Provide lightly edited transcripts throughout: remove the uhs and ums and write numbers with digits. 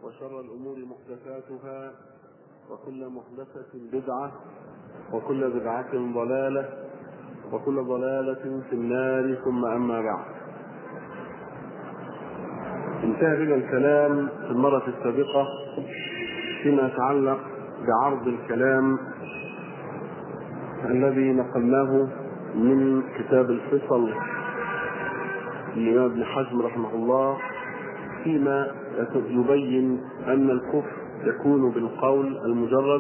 وشر الأمور محدثاتها وكل محدثة بدعة وكل بدعة ضلالة وكل ضلالة في النار. ثم أما بعد، انتهى بنا الكلام في المرة السابقة فيما يتعلق بعرض الكلام الذي نقلناه من كتاب الفصل للإمام ابن حزم رحمه الله، فيما يبين أن الكفر يكون بالقول المجرد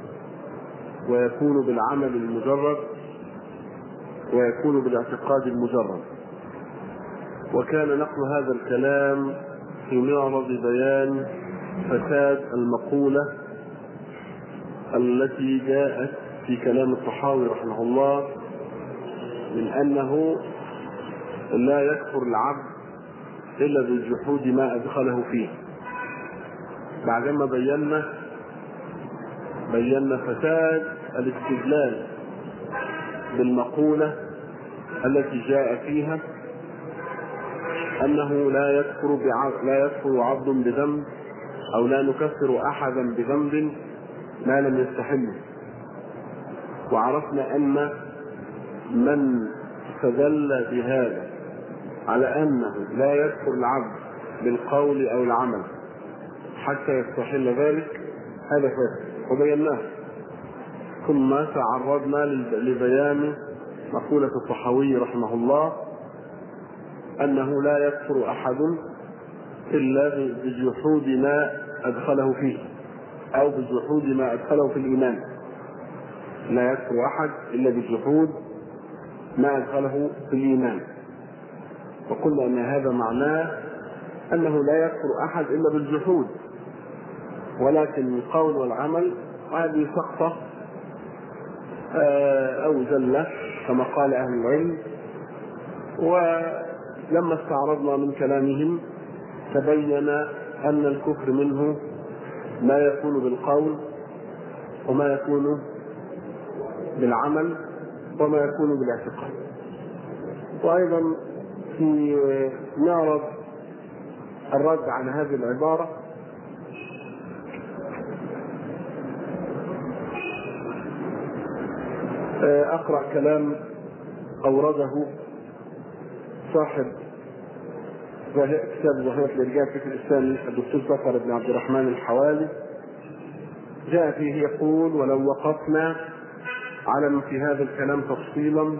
ويكون بالعمل المجرد ويكون بالاعتقاد المجرد. وكان نقل هذا الكلام في معرض بيان فساد المقولة التي جاءت في كلام الطحاوي رحمه الله من أنه لا يكفر العبد إلا بالجحود ما أدخله فيه، بعدما بينا فساد الاستدلال بالمقولة التي جاء فيها أنه لا يكفر عبد بذنب أو لا نكفر أحدا بذنب ما لم يستحله. وعرفنا أن من استدل بهذا على أنه لا يكفر العبد بالقول أو العمل حتى يستحل ذلك هذا فاسد، وبيناه. ثم تعرضنا لبيان مقولة الطحاوي رحمه الله أنه لا يكفر أحد إلا بجحود ما أدخله فيه أو بجحود ما أدخله في الإيمان. لا يكفر أحد إلا بجحود ما أدخله في الإيمان. وقلنا أن هذا معناه أنه لا يكفر أحد إلا بالجحود، ولكن القول والعمل هذه سقطة أو زلة كما قال أهل العلم. ولما استعرضنا من كلامهم تبين أن الكفر منه ما يكون بالقول وما يكون بالعمل وما يكون بالاعتقاد. وأيضا في معرض الرد عن هذه العبارة أقرأ كلام أورده صاحب كتاب ظاهرة الإرجاء الفكر الإسلامي الدكتور صفر بن عبد الرحمن الحوالي. جاء فيه يقول: ولو وقفنا على ما في هذا الكلام تفصيلا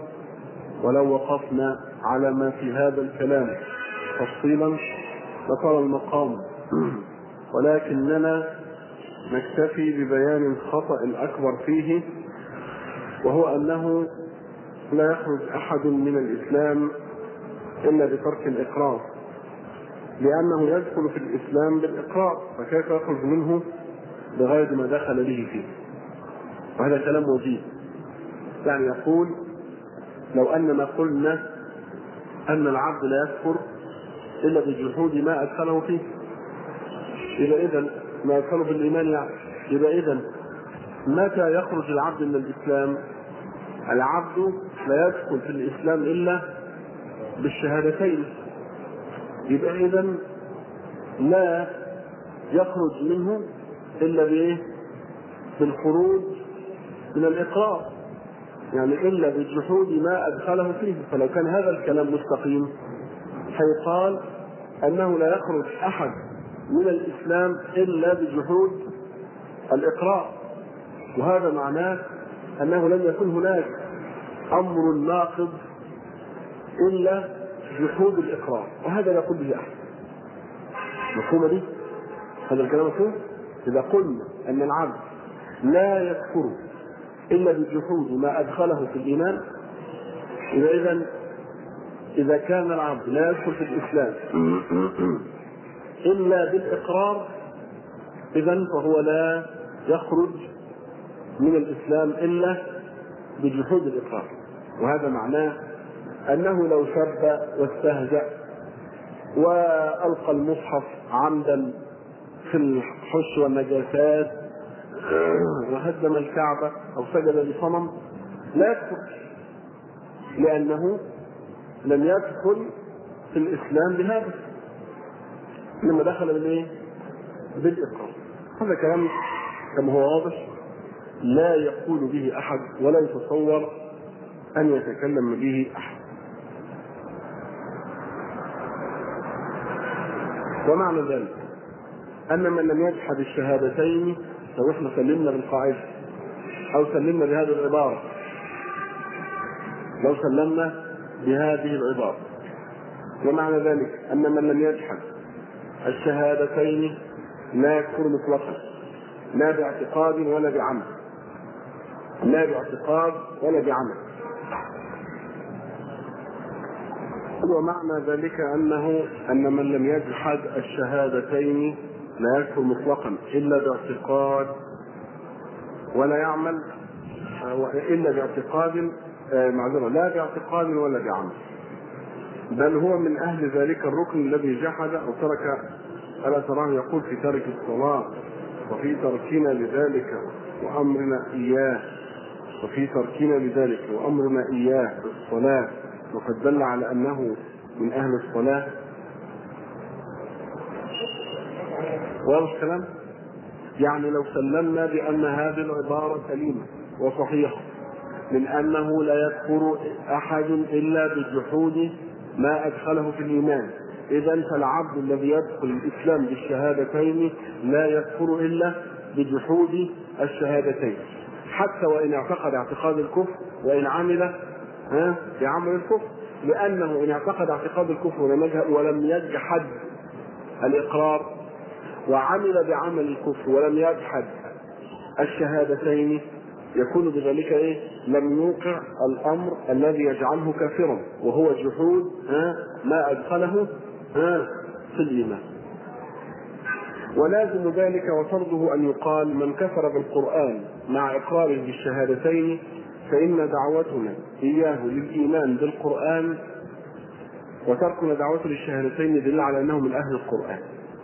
لطال المقام، ولكننا نكتفي ببيان الخطأ الأكبر فيه، وهو أنه لا يخرج أحد من الإسلام إلا بترك الإقرار، لأنه يدخل في الإسلام بالإقرار، فكيف يخرج منه بغير ما دخل به فيه؟ وهذا كلام وجيه. يعني يقول: لو أننا قلنا أن العبد لا يكفر إلا بجحود ما أدخله فيه، يبقى إذن ما أدخله بالإيمان، يبقى إذن متى يخرج العبد من الإسلام؟ العبد لا يدخل في الإسلام إلا بالشهادتين، يبقى إذن لا يخرج منه إلا بالخروج من الإقرار، يعني إلا بالجحود ما أدخله فيه. فلو كان هذا الكلام مستقيم هيقال أنه لا يخرج أحد من الإسلام إلا بجحود الإقرار، وهذا معناه أنه لم يكن هناك أمر ناقض إلا جحود الإقرار، وهذا لا يقول به أحد. مفهوم دي؟ هذا الكلام مفهوم؟ إذا قلنا أن العبد لا يكفر إلا بجحود ما أدخله في الإيمان، إذا كان العبد لا يدخل في الإسلام إلا بالإقرار، إذن فهو لا يخرج من الإسلام إلا بجحود الإقرار. وهذا معناه أنه لو سب واستهزأ وألقى المصحف عمدا في الحش والنجاسات وهدم الكعبة أو سجد لصنم لا يكفر، لأنه لم يدخل في الإسلام بهذا، لما دخل بالإقرار. هذا كلام كما هو واضح لا يقول به أحد ولا يتصور أن يتكلم به أحد. ومعنى ذلك أن من لم يجحد الشهادتين، لو احنا سلمنا بالقاعدة أو سلمنا بهذه العبارة، لو سلمنا بهذه العبارة، ومعنى ذلك أن من لم يجحد الشهادتين لا يكفر مطلقا، لا باعتقاد ولا بعمل، لا باعتقاد ولا بعمل. ومعنى ذلك أن من لم يجحد الشهادتين لا يكفر مطلقا إلا باعتقاد ولا يعمل، إلا باعتقاد معذرة، لا باعتقاد ولا بعمل، بل هو من أهل ذلك الركن الذي جحد أو ترك. ألا تراه يقول في ترك الصلاة وفي تركنا لذلك وأمرنا إياه، وفي تركنا لذلك وأمرنا إياه بالصلاة، وقد دل على أنه من أهل الصلاة. واضح الكلام؟ يعني لو سلمنا بأن هذه العبارة سليمة وصحيحة من أنه لا يكفر أحد إلا بجحود ما أدخله في الإيمان، إذن فالعبد الذي يدخل الإسلام بالشهادتين لا يكفر إلا بجحود الشهادتين، حتى وإن اعتقد اعتقاد الكفر وإن عمل بعمل الكفر، لأنه إن اعتقد اعتقاد الكفر ولم يجحد الإقرار وعمل بعمل الكفر ولم يجحد الشهادتين يكون بذلك لم يوقع الأمر الذي يجعله كافرا، وهو جحود ما أدخله في الإيمان. ولازم ذلك وفرضه أن يقال من كفر بالقرآن مع إقراره بالشهادتين فإن دعوتنا إياه للإيمان بالقرآن وتركنا دعوته للشهادتين يدل على أنه من أهل القرآن.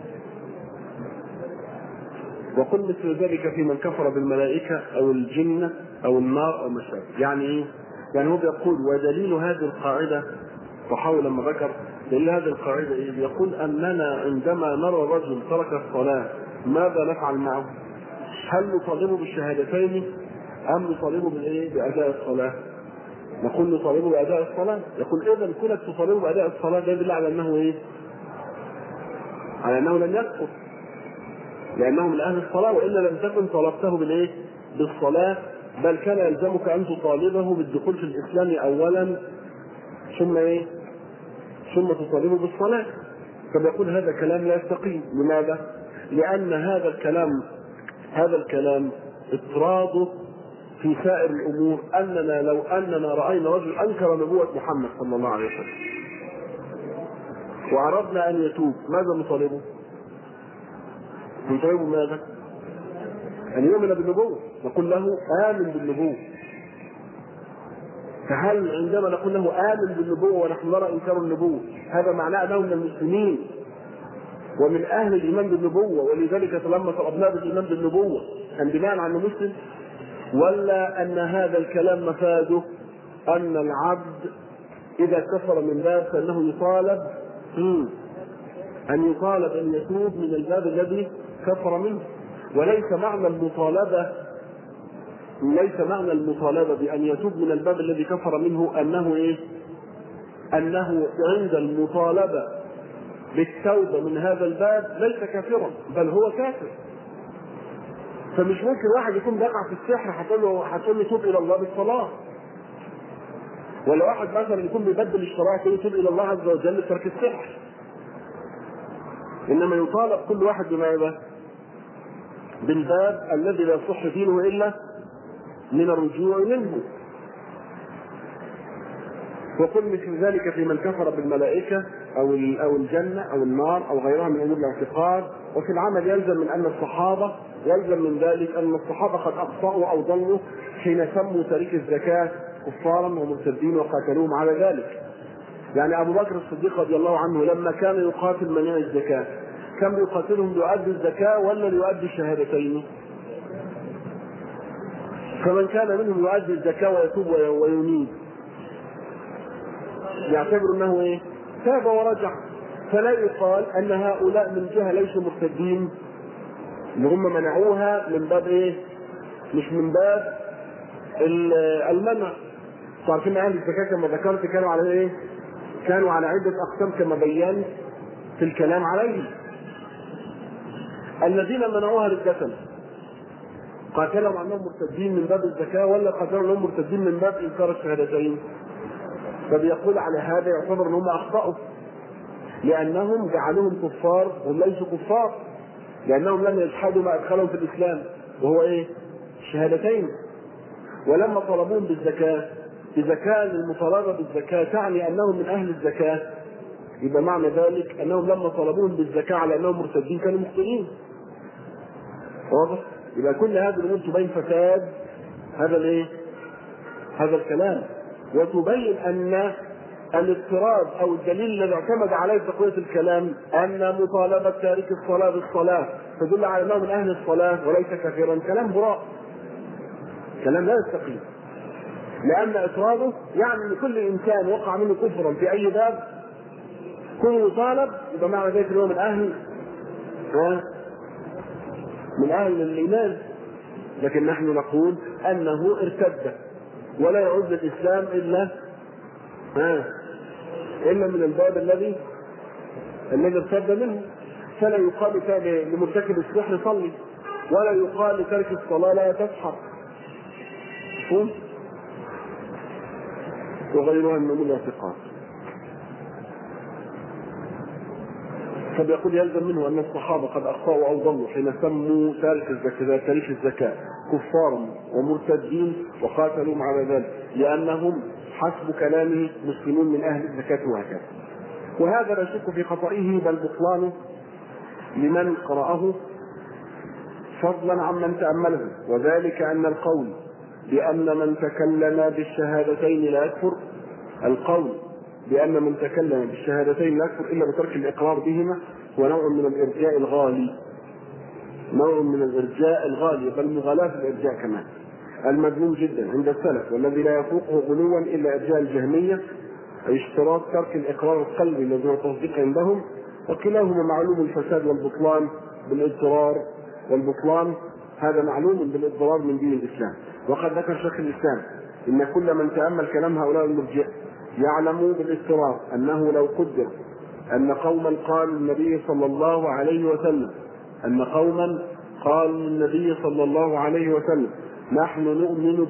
وقل مثل ذلك في من كفر بالملائكة أو الجنة أو النار أو ما شابه. يعني إيه؟ يعني هو بيقول ودليل هذه القاعدة، وحاول لما ذكر دليل هذه القاعدة إيه؟ يقول أننا عندما نرى رجل ترك الصلاة ماذا نفعل معه؟ هل نطالبه بالشهادتين أم نطالبه بأداء الصلاة؟ نقول نطالبه بأداء الصلاة. يقول إذا كونك تطالبه بأداء الصلاة ده يدل على أنه على أنه لم يكفر، لأنه من أهل الصلاة، وإلا لم تكن طلبته بالصلاة، بل كان يلزمك أن تطالبه بالدخول في الإسلام أولا ثم تطالبه بالصلاة. فبيقول هذا كلام لا يستقيم. لماذا؟ لأن هذا الكلام اضطراده في سائر الأمور أننا لو أننا رأينا رجل أنكر نبوة محمد صلى الله عليه وسلم وأردنا أن يتوب ماذا نطالبه؟ نطالبه ماذا؟ أن يؤمن بالنبوة، نقول له آمن بالنبوة. فهل عندما نقول له آمن بالنبوة ونحن نرى إنكار النبوة هذا معناه أنه من المسلمين ومن أهل الإيمان بالنبوة ولذلك لما طلبناه بالإيمان بالنبوة كان بناء على النبوة؟ ولا أن هذا الكلام مفاده أن العبد إذا كفر من باب فإنه يطالب أن يتوب من الباب الذي كفر منه؟ وليس معنى المطالبة بأن يتوب من الباب الذي كفر منه أنه عند المطالبة بالتوبة من هذا الباب ليس كافرا، بل هو كافر. فمش ممكن واحد يكون بيقع في السحر هتقول له توب إلى الله بالصلاة، ولا واحد مثلا يكون بيبدل الشرائع هتقول له توب إلى الله عز وجل بترك السحر. إنما يطالب كل واحد بماذا؟ بالباب الذي لا يصح دينه إلا من الرجوع منه. وقل مثل ذلك في من كفر بالملائكة أو الجنة أو النار أو غيرها من أمور الاعتقاد. وفي العمل يلزم من ذلك أن الصحابة قد أخطأوا أو ضلوا حين سموا تارك الزكاة كفارا ومرتدين وقاتلوهم على ذلك. يعني أبو بكر الصديق رضي الله عنه لما كان يقاتل منع الزكاة كم يقاتلهم ليؤدي الزكاة ولا ليؤدي الشهادتين؟ فمن كان منهم يؤدي الزكاة ويتوب وينيب يعتبر أنه تاب ورجع، فلا يقال أن هؤلاء من جهة ليسوا مرتدين اللي هم منعوها من باب ايه؟ مش من باب المنع. عارفين اهل الزكاه كما ذكرت كانوا على ايه؟ كانوا على عده اقسام كما بينت في الكلام عليه. الذين منعوها ردة قاتلهم انهم مرتدين من باب الزكاه ولا قاتلهم انهم مرتدين من باب انكار الشهادتين؟ فبيقول على هذا يعتبر انهم اخطاوا، لانهم جعلوهم كفار وهم ليسوا كفار، لانهم لم يجحدوا ما ادخلهم في الاسلام وهو ايه؟ الشهادتين. ولما طلبوهم بالزكاه، اذا كان المطالبه بالزكاه تعني انهم من اهل الزكاه، يبقى معنى ذلك انهم لما طلبوهم بالزكاه على انهم مرتدين كانوا مخطئين. واضح؟ يبقى كل هذه الامور تبين فساد هذا الايه؟ هذا الكلام، وتبين ان الاضطراد او الدليل الذي اعتمد عليه تقويه الكلام ان مطالبه تارك الصلاه بالصلاه تدل على انه من اهل الصلاه وليس كافرا، كلام براء، كلام لا يستقيم. لان اطراده يعني ان كل انسان وقع منه كفرا في اي باب كل يطالب يبقى معنى ذلك انه من اهل الايمان. لكن نحن نقول انه ارتد ولا يعود للاسلام الا من الباب الذي ارتد منه. فلا يقال لمرتكب السحر صلي، ولا يقال لترك الصلاه لا تسحر، وغيرها من المنافقات. فبيقول يلزم منه ان الصحابه قد اخطاوا او ضلوا حين سموا تارك الزكاه كفارا ومرتدين وقاتلوا مع ذلك، لانهم حسب كلامه مسلمون من اهل الزكاه وهكذا. وهذا لا شك في خطئه بل بطلانه لمن قرأه فضلا عمن تأمله، وذلك أن القول بأن من تكلم بالشهادتين لا يكفر، القول بأن من تكلم بالشهادتين لا يكفر إلا بترك الإقرار بهما هو نوع من الإرجاء الغالي، نوع من الإرجاء الغالي بل مغالاة الإرجاء كمان المذموم جدا عند السلف، والذي لا يفوقه غلوا إلا إرجاء الجهمية، أي اشتراط ترك الإقرار القلبي الذي هو تصديق عندهم، وكلاهما معلوم الفساد والبطلان بالاضطرار، والبطلان هذا معلوم بالاضطرار من دين الإسلام. وقد ذكر شيخ الإسلام إن كل من تأمل كلام هؤلاء المرجئة يعلم بالاضطرار أنه لو قدر أن قوما قالوا النبي صلى الله عليه وسلم نحن نؤمن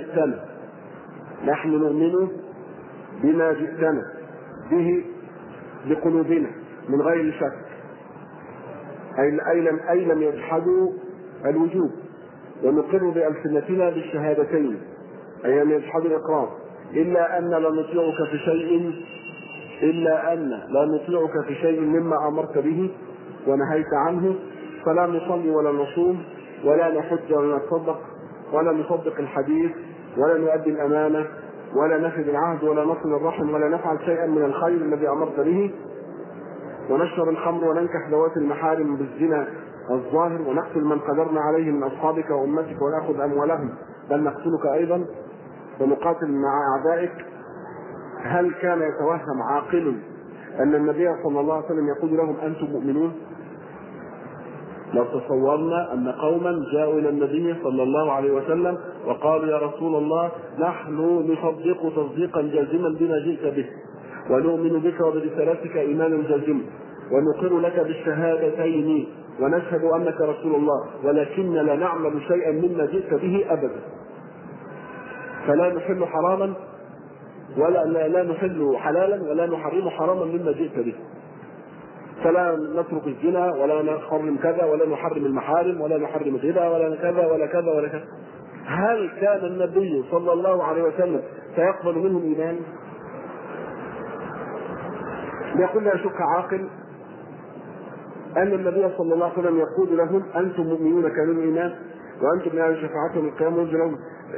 بما جئتنا به بقلوبنا من غير شك، أي لم يجحدوا الوجوب، ونقر بألسنتنا بالشهادتين أي لم يجحدوا الإقرار، إلا أن لا نطيعك في شيء مما أمرت به ونهيت عنه، فلا نصلي ولا نصوم ولا نحج ولا نتصدق ولا نصدق الحديث ولا نؤدي الأمانة ولا نفذ العهد ولا نصل الرحم ولا نفعل شيئا من الخير الذي أمرت به، ونشرب الخمر وننكح ذوات المحارم بالزنا الظاهر، ونقتل من قدرنا عليه من أصحابك وأمتك ونأخذ أموالهم بل نقتلك أيضا ونقاتل مع أعدائك. هل كان يتوهم عاقل أن النبي صلى الله عليه وسلم يقول لهم أنتم مؤمنون؟ لو تصورنا أن قوما جاءوا إلى النبي صلى الله عليه وسلم وقالوا يا رسول الله نحن نصدق تصديقا جازما بما جئت به، ونؤمن بك وبرسالتك إيمانا جازما، ونقر لك بالشهادتين ونشهد أنك رسول الله، ولكن لا نعمل شيئا مما جئت به أبدا، فلا نحل حراما لا نحل حلالا ولا نحرم حراما مما جئت به، فلا نترك الزنا ولا نحرم كذا ولا نحرم المحارم ولا نحرم الربا ولا كذا ولا كذا ولا كذا. هل كان النبي صلى الله عليه وسلم سيقبل منهم إيمان؟ يقول لا يشك عاقل أن النبي صلى الله عليه وسلم يقول لهم أنتم مؤمنون كانوا إيمان وأنتم من أهل شفاعتهم القيامة ينزل لهم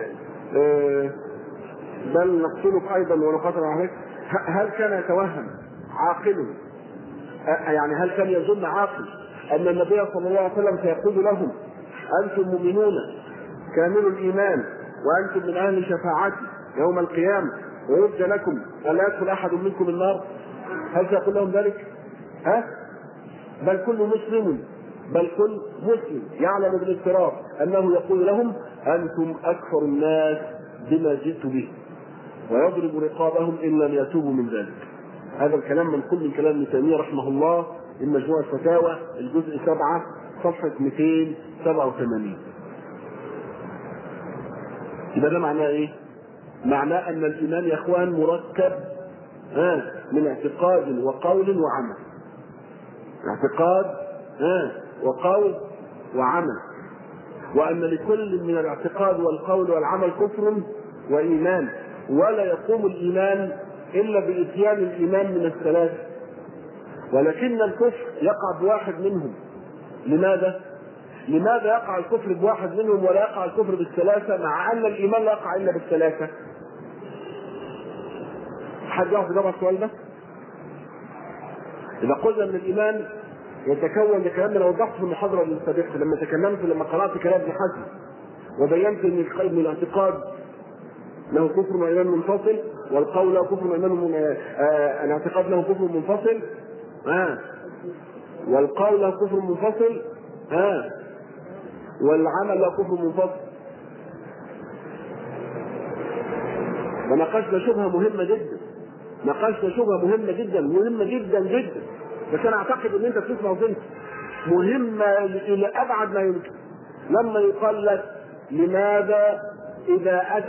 بل نقتلك أيضا ونقاتل عليك. هل كان يتوهم عاقل، يعني هل كان يظن عاقل أن النبي صلى الله عليه وسلم سيقول لهم أنتم مؤمنون كامل الإيمان وأنتم من أهل شفاعتي يوم القيامة ويرجى لكم أن لا يدخل أحد منكم النار؟ هل سيقول لهم ذلك؟ بل كل مسلم بل كل مسلم يعلم بالاضطرار أنه يقول لهم أنتم أكثر الناس بما جئت به، ويضرب رقابهم إن لم يتوبوا من ذلك. هذا الكلام منقول من كلام ابن تيمية رحمه الله من مجموع الفتاوى الجزء 7 صفحة 287. يبقى ده معناه ايه؟ معناه ان الايمان يا اخوان مركب من اعتقاد وقول وعمل. اعتقاد وقول وعمل، وان لكل من الاعتقاد والقول والعمل كفر وايمان، ولا يقوم الايمان الا باتيان الايمان من الثلاثه، ولكن الكفر يقع بواحد منهم. لماذا يقع الكفر بواحد منهم ولا يقع الكفر بالثلاثه، مع ان الايمان لا يقع الا بالثلاثه؟ حد يعرف يجاوب على السؤال ده؟ اذا قلنا ان الايمان يتكون لكلام انا وضحت في المحاضره السابقه لما قرات كلام ابن حزم وبينت ان الاعتقاد له كفر وايمان منفصل، والقول له كفر وايمان الاعتقاد له كفر منفصل، والقول له كفر منفصل، والعمل له كفر منفصل. وناقشنا شبهه مهمه جدا، مهمه جدا جدا، بس انا اعتقد ان انت بتسمع وانت مهمه الى ابعد ما يمكن. لما يقال لك لماذا اذا اتى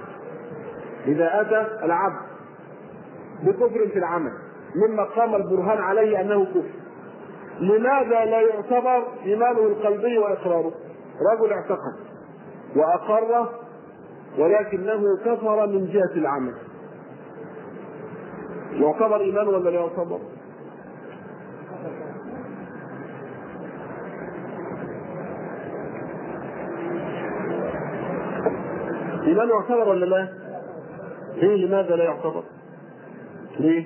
العبد بكفر في العمل مما قام البرهان عليه انه كفر، لماذا لا يعتبر ايمانه القلبي واقراره؟ رجل اعتقد واقر ولكنه كفر من جهه العمل، يعتبر ايمان ولا لا يعتبر؟ ايمان يعتبر ولا لا؟ ليه؟ لماذا لا يعتبر؟ ليه؟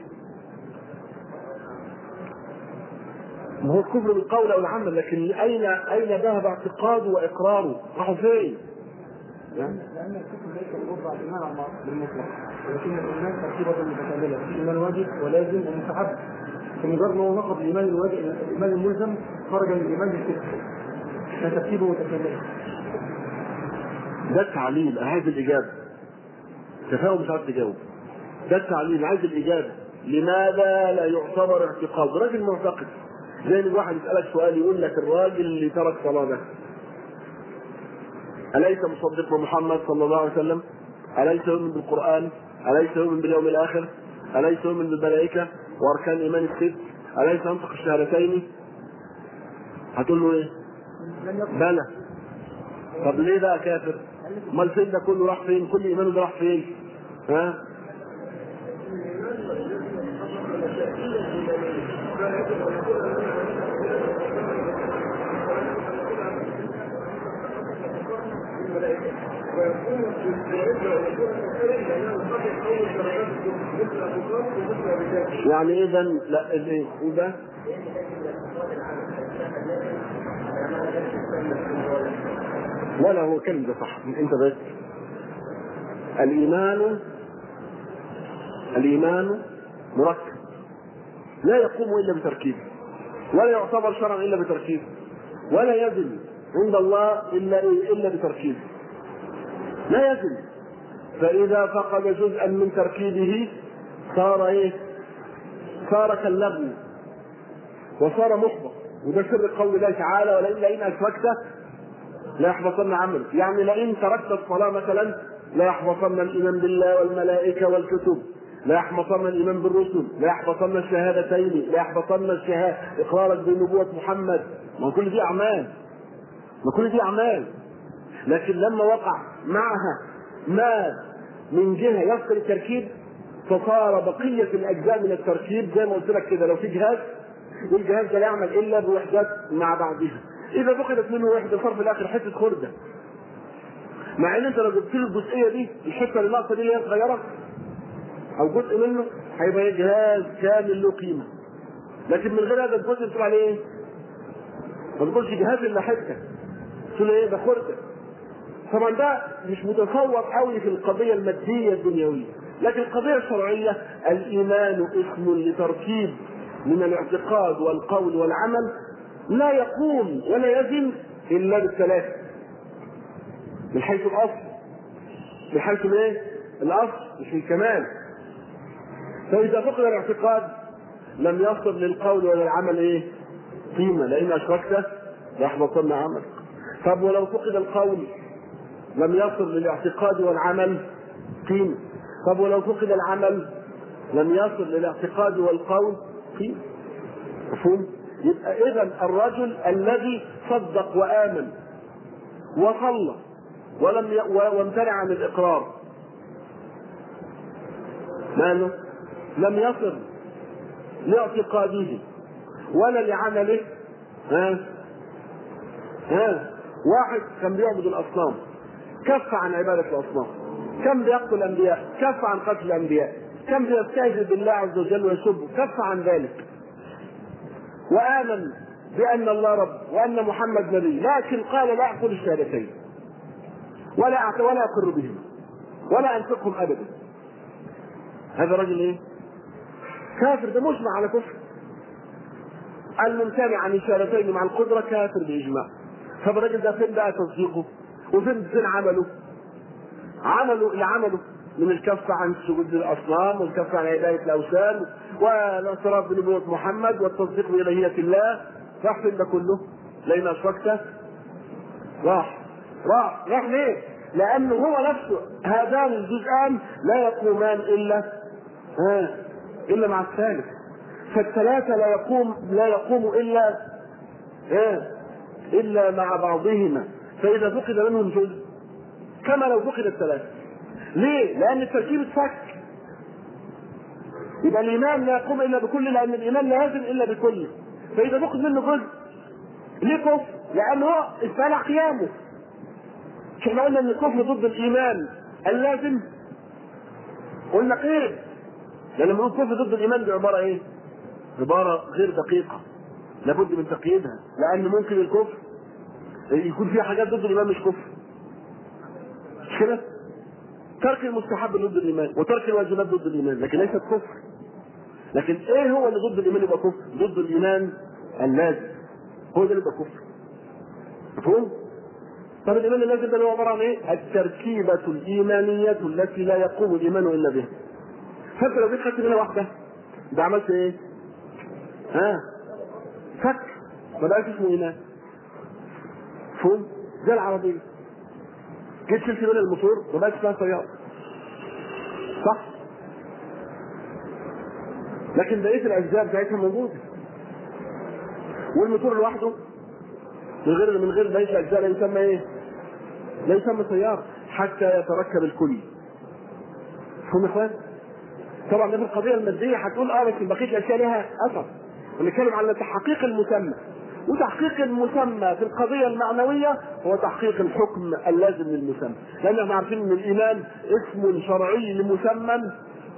ما هو الكفر بالقول او العمل، لكن اين ذهب اعتقاده واقراره؟ راحوا فين؟ لأن الكفر ليس الربع الإيمان على المطلق، ولكن الإيمان ترتيبة متكاملة، في إيمان واجب ولازم ومستحب. فمجرد ما هو نقض الإيمان الواجب الإيمان الملزم خرج من الإيمان بالكفر، فترتيبه متكاملة. ده التعليل. عايز الإجابة، تفاهم مش عارف تجاوب. ده التعليل، عايز الإجابة. لماذا لا يعتبر اعتقاد؟ راجل معتقد زي الواحد يسألك سؤال يقول لك الراجل اللي ترك صلاة ده أليس مصدق بمحمد صلى الله عليه وسلم؟ أليس يؤمن بالقرآن؟ أليس يؤمن باليوم الآخر؟ أليس يؤمن بالملائكة وأركان الإيمان الست؟ أليس ينطق الشهادتين؟ هتقول له إيه؟ بلى. طب ليه بقى كافر؟ ما الفيل ده كله راح فين؟ كل إيمانه ده راح فين؟ ها؟ يعني إذا لا إيه ده؟ ولا هو كلمة صح أنت بس. الإيمان مركب لا يقوم إلا بتركيبه، ولا يعتبر شرعا إلا بتركيبه، ولا يزن عند الله إلا بتركيبه، لا يزن. فإذا فقد جزءا من تركيبه صار إيه؟ صار كاللغو وصار محبط. وده سر قول الله تعالى ولئن أشركت لا يحبطن عملك. يعني لئن تركت الصلاة مثلا لا يحبطن الإيمان بالله والملائكة والكتب، لا يحبطن الإيمان بالرسل، لا يحبطن الشهادتين، لا يحبطن إقرارك بنبوة محمد. ما كل دي أعمال، لكن لما وقع معها ما من جهة يفقد التركيب فصار بقية الأجزاء من التركيب زي ما قلت لك كده. لو في جهاز والجهاز ده لا يعمل إلا بوحدات مع بعضها، إذا فقدت منه وحدة صار في الآخر حتة خردة، مع إن أنت لو جبت له الجزئية دي الحتة اللي ناقصة دي اللي هي صغيرة أو جزء منه هيبقى جهاز كامل له قيمة. لكن من غير هذا الجزء بتقول عليه إيه؟ ما تقولش جهاز إلا حتة، تقول إيه؟ ده خردة. طبعا ده مش متصور قوي في القضية المادية الدنيوية، لكن القضية الشرعية الإيمان اسم لتركيب من الاعتقاد والقول والعمل لا يقوم ولا يزن الا بالثلاثه من حيث الاصل، من حيث الايه؟ الاصل مش الكمال. فاذا فقد الاعتقاد لم يصل للقول ولا العمل ايه؟ قيمه، لان اشركت يحبطن عملك. طب ولو فقد القول لم يصل للاعتقاد والعمل قيمه. طب ولو فقد العمل لم يصل للاعتقاد والقول قيمه. مفهوم؟ يبقى اذا الرجل الذي صدق وامن وصلى وامتنع عن الاقرار ماله؟ لم يصل لاعتقاده ولا لعمله. واحد كان بيعبد الاصنام كف عن عباده الاصنام، كم بيقتل الانبياء كف عن قتل الانبياء، كم بيستهزئ بالله عز وجل ويسبه كف عن ذلك، وآمن بأن الله رب وأن محمد نبي، لكن قال لا أقول الشهادتين ولا أقر بهم ولا أنفقهم أبدا. هذا رجل إيه؟ كافر، ده مجمع على كفر. الممتنع عن الشهادتين مع القدرة كافر بإجماع. فالرجل ده فين بقى تصديقه؟ وفين عمله؟ عمله من الكف عن سجود الأصنام والكف عن عبادة الأوثان والاعتراف بنبوة محمد والتصديق بإلهية الله. راح فين ده كله؟ لأن أشركت راح ليه؟ لأنه هو نفسه هذان الجزءان لا يقومان إلا مع الثالث. فالثلاثة لا يقوم إلا مع بعضهما. فإذا فقد منهم جزء كما لو فقد الثلاثة. ليه؟ لأن التركيب اتفك. يبقى الإيمان لا يقوم إلا بكل، لأن الإيمان لا يزن إلا بكل. فإذا فقد منه جزء ليه كفر؟ لأنه استلع قيامه. احنا قلنا ان الكفر ضد الايمان اللازم. قلنا ايه؟ لان لما نقول كفر ضد الايمان دي عباره ايه؟ عباره غير دقيقه، لابد من تقييدها، لان ممكن الكفر يكون فيها حاجات ضد الايمان مش كفر. مش كده؟ ترك المستحب ضد الايمان وترك الواجبات ضد الايمان، لكن ليست كفر. لكن ايه هو اللي ضد الايمان يبقى كفر؟ ضد الايمان اللازم، هو ده اللي يبقى كفر. مفهوم؟ طب الايمان اللازم ده هو عباره عن ايه؟ التركيبه الايمانيه التي لا يقوم الايمان الا بها. فانت لو جيت خدت منها واحده ده عملت ايه؟ فك، ما بقاش اسمه ايمان. مفهوم؟ زي العربيه جيت شلت منها الموتور ما بقاش اسمها سياره، صح؟ لكن بقيه الاجزاء بتاعتها موجوده. والموتور لوحده من غير بقيه الاجزاء لا يسمى ايه؟ لا يسمى سياره حتى يتركب الكل. مفهوم يا اخوان؟ طبعا ده في القضيه الماديه هتقول بس بقيه الاشياء لها اثر. ونتكلم على تحقيق المسمى، وتحقيق المسمى في القضيه المعنويه هو تحقيق الحكم اللازم للمسمى، لان احنا عارفين ان الايمان اسم شرعي لمسمى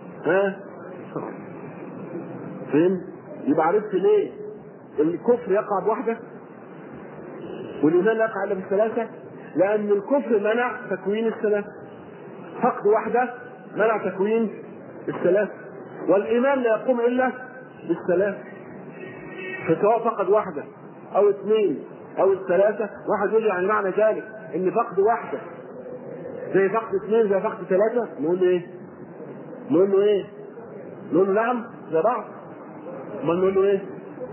فين؟ يبقى عرفت ليه الكفر يقع بوحده والايمان لا يقع الا بالثلاثه؟ لان الكفر منع تكوين الثلاثه، فقد واحده منع تكوين الثلاثه، والايمان لا يقوم الا بالثلاثه. فسواء فقد واحده او اثنين او الثلاثه، واحد يقول يعني معنى ذلك ان فقد واحده زي فقد اثنين زي فقد ثلاثه، نقول له ايه؟ نقول له نعم زي بعض. ما نقول له ايه؟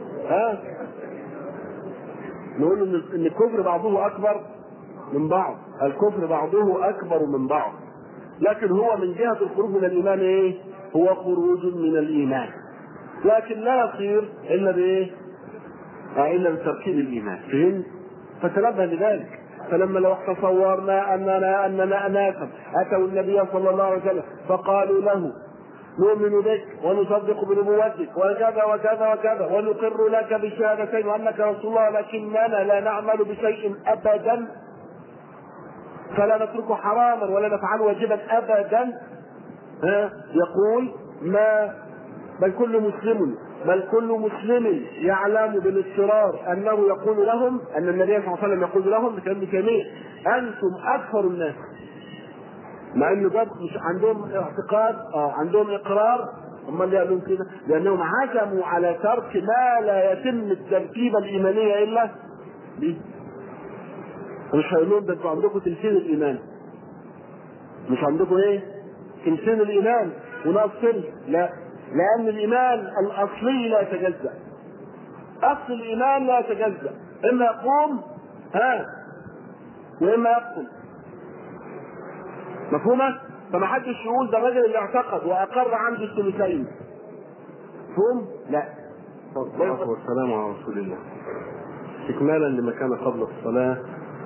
نقول له ان الكفر بعضه اكبر من بعض، الكفر بعضه اكبر من بعض، لكن هو من جهه الخروج من الايمان ايه؟ هو خروج من الايمان، لكن لا يصير الا بايه؟ الا بتركيب الايمان. فهمت؟ فتنبه لذلك. فلما لو تصورنا اننا اناسا اتوا النبي صلى الله عليه وسلم فقالوا له نؤمن بك ونصدق بنبوتك وكذا وكذا وكذا ونقر لك بالشهادتين وانك رسول الله، لكننا لا نعمل بشيء ابدا، فلا نترك حراما ولا نفعل واجبا ابدا، يقول بل كل مسلم يعلم بالاضطرار انه يقول لهم، ان النبي صلى الله عليه وسلم يقول لهم بكلمه جميل: انتم اكثر الناس. مع انه مش عندهم اعتقاد، عندهم اقرار هم اللي قالوا كده لأنهم عزموا على ترك ما لا يتم التركيبة الإيمانية إلا به. مش هيقولون ده انتوا عندكم تمثيل الإيمان، مش عندكم ايه؟ تمثيل الإيمان ونقصر، لا، لأن الإيمان الأصلي لا يتجزأ. أصل الإيمان لا يتجزأ، إما يقوم وإما يبطل. مفهومة؟ فما حدش يقول ده الراجل اللي اعتقد وأقر عنده الثلثين. مفهوم؟ لا. والصلاة والسلام على رسول الله. استكمالا لما كان قبل الصلاة،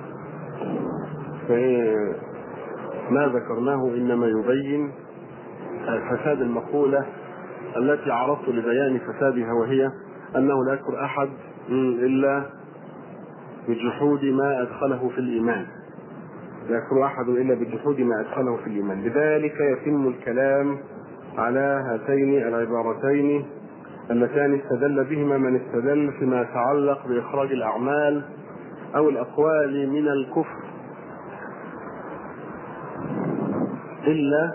ما ذكرناه إنما يبين فساد المقولة التي عرضت لبيان فسادها، وهي أنه لا يكفر أحد إلا بجحود ما أدخله في الإيمان. لا يكفر أحد إلا بجحود ما أدخله في الإيمان. لذلك يتم الكلام على هاتين العبارتين اللتان استدل بهما من استدل فيما يتعلق بإخراج الأعمال أو الأقوال من الكفر إلا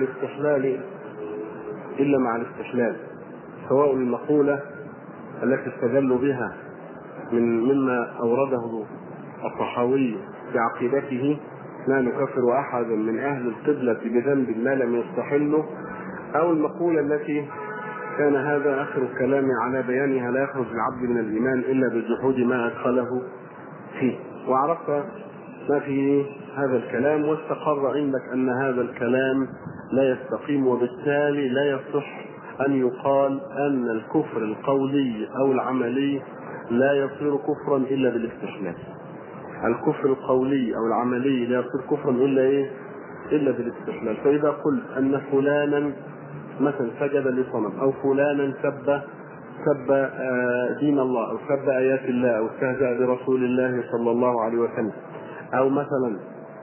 مع الاستحلال، سواء المقولة التي استدلوا بها مما أورده الطحاوي في عقيدته لا نكفر أحدا من أهل القبلة بذنب ما لم يستحله، أو المقولة التي كان هذا آخر الكلام على بيانها لا يخرج العبد من الإيمان إلا بجحود ما أدخله فيه. وعرفت ما في هذا الكلام، واستقر عندك أن هذا الكلام لا يستقيم، وبالتالي لا يصح أن يقال أن الكفر القولي أو العملي لا يصير كفرا إلا بالاستحلال. الكفر القولي أو العملي لا يصير كفرا إلا بالاستحلال. فإذا قلت أن فلانا مثلا سجد لصنم، أو فلانا سب دين الله، أو سب آيات الله، أو استهزأ برسول الله صلى الله عليه وسلم، أو مثلا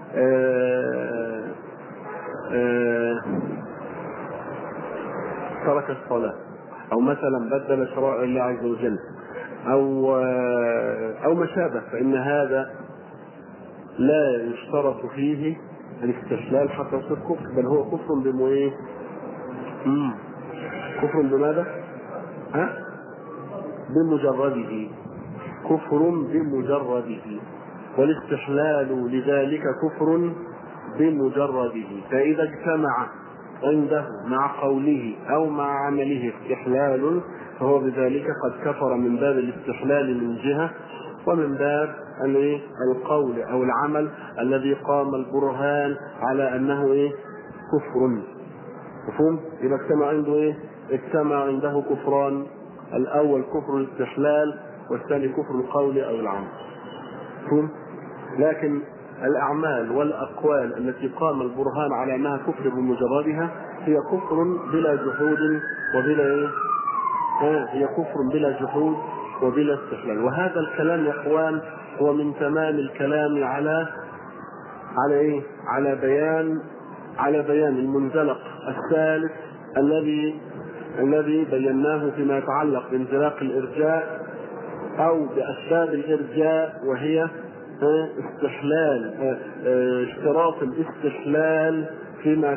ترك الصلاة، أو مثلا بدل شرائع الله عز وجل، أو ما شابه، فإن هذا لا يشترط فيه الاستحلال حتى يصير كفر، بل هو كفر كفر بماذا؟ بمجرده، كفر بمجرده، والاستحلال لذلك كفر بمجرده. فإذا اجتمع عنده مع قوله أو مع عمله استحلال فهو بذلك قد كفر من باب الاستحلال من جهة، ومن باب القول أو العمل الذي قام البرهان على أنه كفر. مفهوم؟ إذا اجتمع عنده اجتمع عنده كفران، الأول كفر الاستحلال والثاني كفر القول أو العمل. مفهوم؟ لكن الأعمال والأقوال التي قام البرهان على أنها كفر بمجردها هي كفر بلا جحود وبلا هي كفر بلا جحود وبلا استحلال. وهذا الكلام يا إخوان هو من تمام الكلام على بيان المنزلق الثالث الذي بيناه فيما يتعلق بانزلاق الإرجاء أو بأسباب الإرجاء، وهي استحلال اشتراط الاستحلال فيما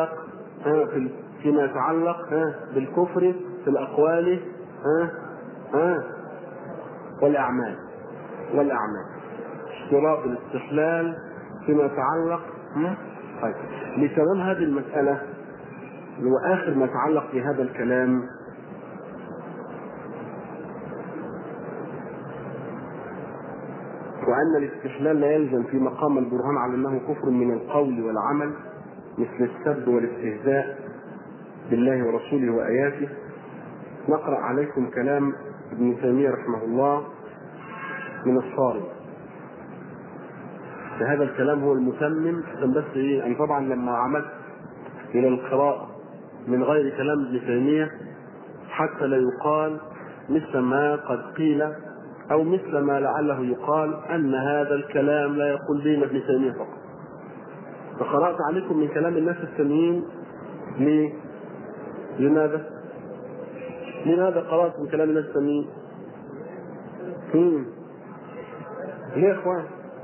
يتعلق بالكفر في الأقوال والأعمال. اشتراط الاستحلال فيما يتعلق. طيب، لتمام هذه المسألة وآخر ما يتعلق بهذا الكلام، وأن الاستحلال لا يلزم في مقام البرهان على أنه كفر من القول والعمل مثل السب والاستهزاء بالله ورسوله وآياته. نقرأ عليكم كلام ابن تيمية رحمه الله من الصارم. هذا الكلام هو المتمم، بس أنا طبعا لما عملت إلى القراءة من غير كلام ابن تيمية حتى لا يقال مثل ما قد قيل أو مثل ما لعله يقال أن هذا الكلام لا يقول به ابن تيمية فقط، فقرأت عليكم من كلام الناس التانيين. لماذا قرأت من كلام الناس التانيين؟ ليه يا إخوان؟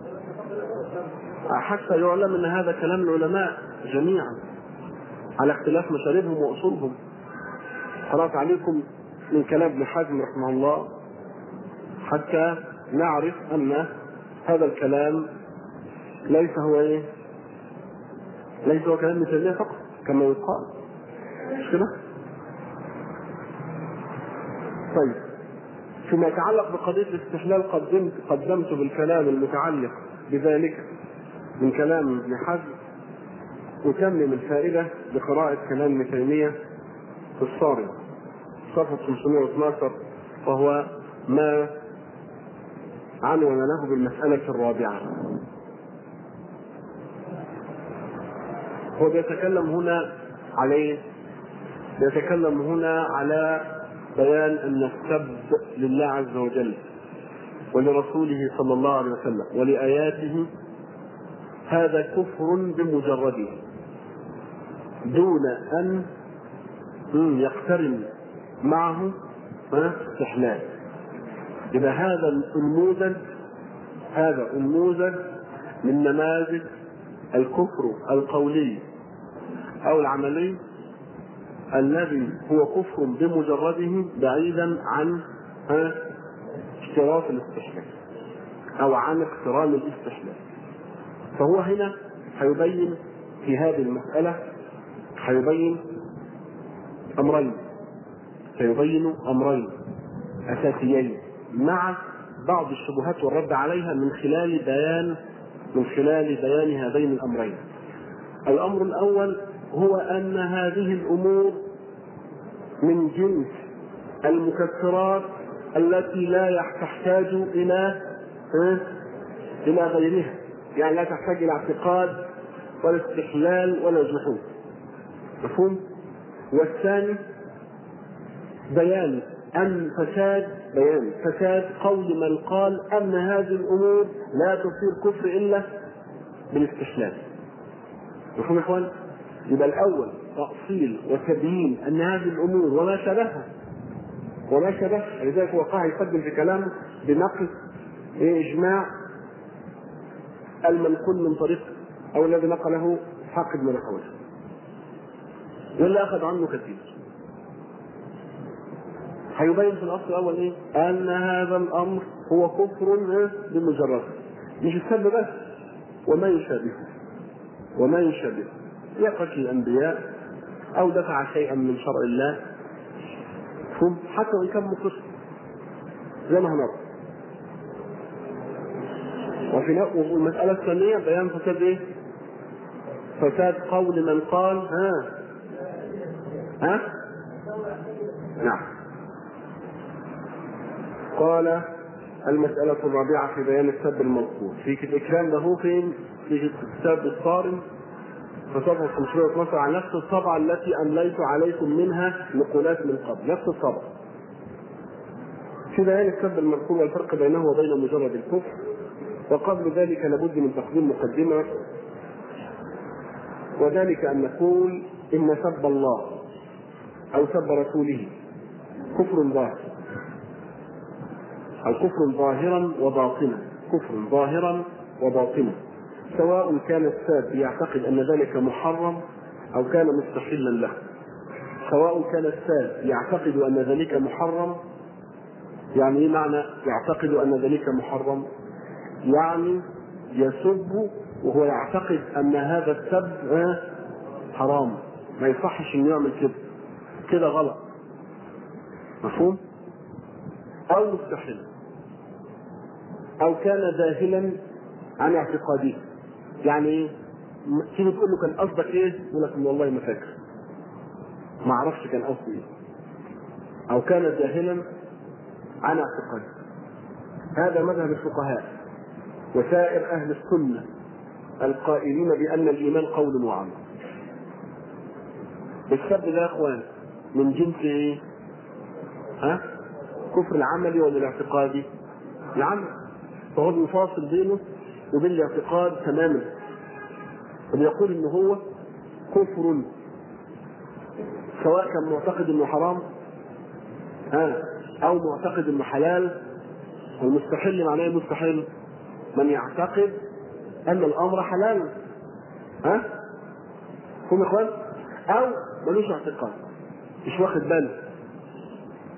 حتى يعلم أن هذا كلام العلماء جميعا على اختلاف مشاربهم وأصولهم. قرأت عليكم من كلام ابن حزم رحمه الله حتى نعرف أن هذا الكلام ليس هو كلام ابن تيمية فقط كما يقال، مش كده؟ طيب، فيما يتعلق بقضية الاستحلال قدمت بالكلام المتعلق بذلك من كلام ابن حزم، أتمم الفائدة بقراءة كلام ابن تيمية في الصارم صفحة 512، وهو ما عنون له بالمسألة الرابعة. هو بيتكلم هنا على بيان أن السب لله عز وجل ولرسوله صلى الله عليه وسلم ولآياته هذا كفر بمجرده دون أن يقترن معه استحلال. إذا هذا النموذج من نماذج الكفر القولي أو العملي الذي هو كفر بمجرده بعيدا عن اشتراط الاستحلال أو عن اقتران الاستحلال. فهو هنا هيبين في هذه المسألة سيبين أمرين أساسيين مع بعض الشبهات والرد عليها من خلال بيان هذين الأمرين. الأمر الأول هو أن هذه الأمور من جنس المكفرات التي لا تحتاج إلى غيرها، يعني لا تحتاج إلى اعتقاد ولا استحلال ولا جحود، مفهوم؟ والثاني بيان فساد قول من قال أن هذه الأمور لا تصير كفر إلا بالاستحلال. مفهوم يا إخوان؟ يبقى الأول تأصيل وتبيين أن هذه الأمور وما شبه لذلك هو قاعد يقدم في كلامه بنقل إجماع المنقول من طريق أو الذي نقله إسحاق بن راهويه واللي أخذ عنه كثير. هيبين في الأصل الأول أن هذا الأمر هو كفر بمجرد، مش السب بس، وما يشابه يقتل الأنبياء أو دفع شيئا من شرع الله، حتى وإن كان مقصر زي ما هنرى. وفي المسألة الثانية بيان فساد قول من قال نعم. قال المسألة الرابعة في بيان السب المذكور في الإكرام له في كتاب الصارم فصفحة 512 عن نفس الطبعة التي أمليت عليكم منها نقولات من قبل، نفس الطبعة في بيان السب المذكور والفرق بينه وبين مجرد الكفر. وقبل ذلك لابد من تقديم مقدمة، وذلك أن نقول إن سب الله أو سب رسوله كفر ظاهر أو كفر ظاهرا وباطنا، سواء كان الساب يعتقد أن ذلك محرم أو كان مستحلا له. سواء كان الساب يعتقد أن ذلك محرم، يعني ايه معنى يعتقد أن ذلك محرم؟ يعني يسب وهو يعتقد أن هذا السب حرام، ما يصحش إنه يعمل كده غلط، مفهوم؟ أو مستحيل، أو كان ذاهلا عن اعتقاده، يعني ايه؟ تيجي تقول له كان قصدك ايه؟ يقول لك والله ما فاكر، ما اعرفش كان قصدي ايه. أو كان ذاهلا عن اعتقاده. هذا مذهب الفقهاء وسائر أهل السنة القائلين بأن الإيمان قول وعمل. السب ده يا اخوان من جنس ايه؟ كفر العملي ولا الاعتقادي؟ العمل، فهو بيفاصل بينه وبين الاعتقاد تماما، وبيقول ان هو كفر سواء كان معتقد انه حرام او معتقد انه حلال. والمستحيل معناه مستحيل من يعتقد ان الامر حلال، هم اخوان، او ملوش اعتقاد، مش واخد باله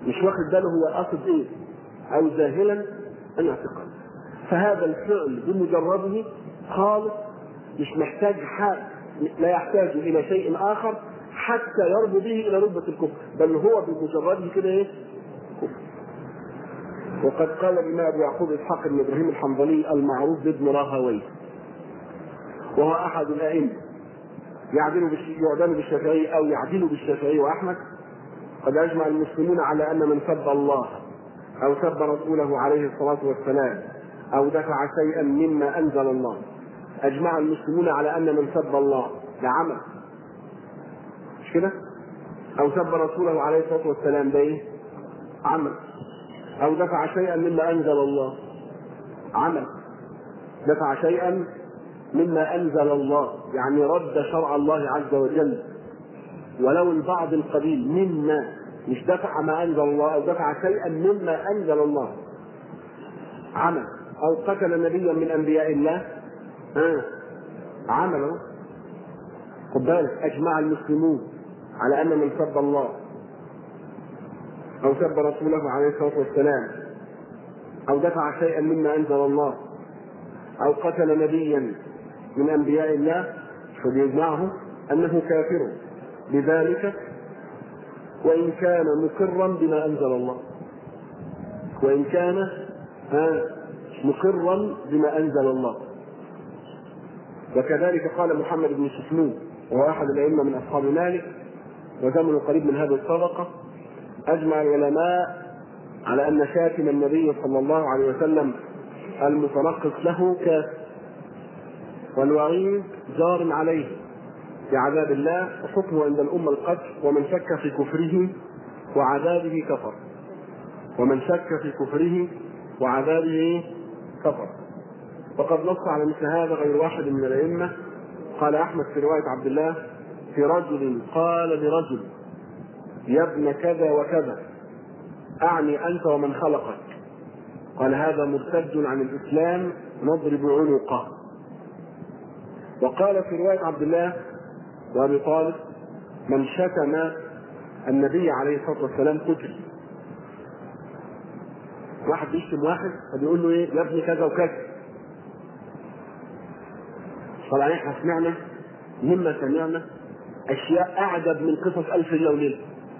مش واخد باله هو قصد ايه، او جاهلا ان يعتقد. فهذا الفعل بمجرده خالص، مش محتاج لا يحتاج الى شيء اخر حتى يربو به الى رتبة الكفر، بل هو بمجرده كده ايه؟ كفر. وقد قال الإمام أبو يعقوب إسحاق بن إبراهيم الحنظلي المعروف بابن راهويه، وهو أحد الأئمة يعدل بالشافعي أو يعدل بالشافعي وأحمد. قد أجمع المسلمون على أن من سب الله أو سب رسوله عليه الصلاة والسلام أو دفع شيئا مما أنزل الله، أجمع المسلمون على أن من سب الله ده عمل، مش كده؟ أو سب رسوله عليه الصلاة والسلام ده إيه؟ عمل. أو دفع شيئا مما أنزل الله، عمل. دفع شيئا مما أنزل الله يعني رد شرع الله عز وجل، ولو البعض القليل مما، مش دفع ما أنزل الله، أو دفع شيئا مما أنزل الله، عمل. أو قتل نبيا من أنبياء الله، عمل. خد بالك، أجمع المسلمون على أن من سب الله أو سب رسوله عليه الصلاة والسلام أو دفع شيئا مما أنزل الله أو قتل نبيا من أنبياء الله فبيجمعه أنه كافر بذلك وإن كان مقرا بما أنزل الله، وإن كان مقرا بما أنزل الله. وكذلك قال محمد بن سفنون وهو أحد الأئمة من أصحاب مالك وزمن قريب من هذه الطبقة، أجمع العلماء على أن شاتم النبي صلى الله عليه وسلم المتنقص له كافر، والوعيد جار عليه بعذاب الله، وحكمه عند الأمة القتل، ومن شك في كفره وعذابه كفر، ومن شك في كفره وعذابه كفر. وقد نص على مثل هذا غير واحد من الأئمة. قال أحمد في رواية عبد الله في رجل قال لرجل يا ابن كذا وكذا، أعني أنت ومن خلقك، قال هذا مرتد عن الإسلام نضرب عنقه. وقال في رواية عبد الله وأبي طالب من شتم النبي عليه الصلاة والسلام قتل. واحد بيشتم واحد فبيقول له ايه؟ يا ابن كذا وكذا. طبعا احنا سمعنا مما سمعنا اشياء اعجب من قصص الف ليله وليله،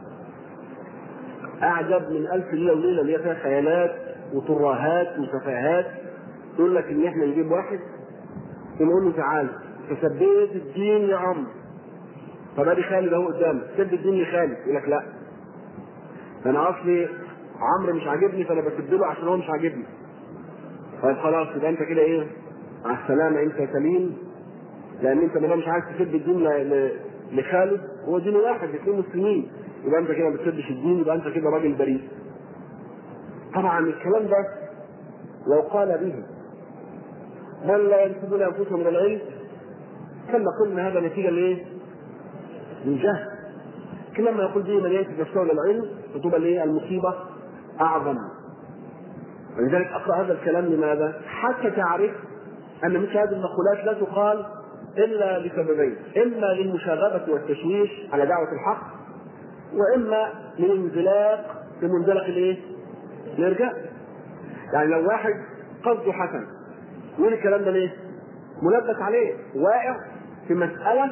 اعجب من الف ليله وليله اللي هي فيها خيالات وترهات وسفاهات. يقول لك ان احنا نجيب واحد ونقول له تعالى تسبيت الدين يا عمرو، طب ادي خالد اهو قدامك، سب الدين لخالد. يقول لك لا، انا اصلي عمرو مش عاجبني فانا بسب له عشان هو مش عاجبني. طيب خلاص يبقى انت كده ايه؟ مع السلامه، انت سليم، لان انت ما مش عايز تسب الدين لخالد، هو دين واحد اثنين مسلمين، يبقى انت كده ما بتسبش الدين، يبقى انت كده راجل بريء. طبعا الكلام ده لو قال به من لا ينسبون انفسهم من العلم كما قلنا هذا نتيجه لايه؟ من جهل. كلما يقول به من ينسب نفسه من العلم فتبقى الايه؟ المصيبه اعظم. ولذلك اقرا هذا الكلام لماذا؟ حتى تعرف ان مثل هذه المقولات لا تقال الا لسببين: اما للمشاغبه والتشويش على دعوه الحق، واما للانزلاق في منزلق الايه؟ الارجاء. يعني لو واحد قصده حسن يقول الكلام ده ليه؟ ملبس عليه، واقع في مساله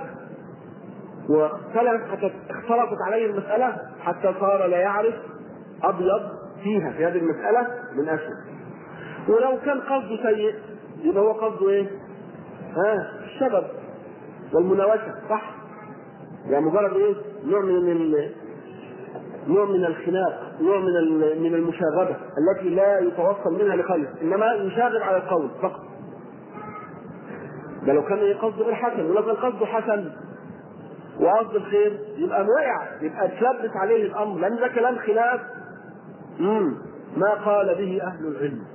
واختلطت عليه المساله حتى صار لا يعرف ابيض فيها في هذه المساله من اسود. ولو كان قصده سيء يبقى هو قصده ايه؟ الشباب والمناوشة، صح؟ يعني مجرد ايه؟ نوع من الخناق، نوع من المشاغبة التي لا يتوصل منها لخالص، انما يشاغب على القول فقط. ده لو كان ايه قصده غير حسن، ولو كان قصده حسن وقصد الخير يبقى واقع، يبقى تلبس عليه الامر، لان ده كلام خلاف ما قال به اهل العلم.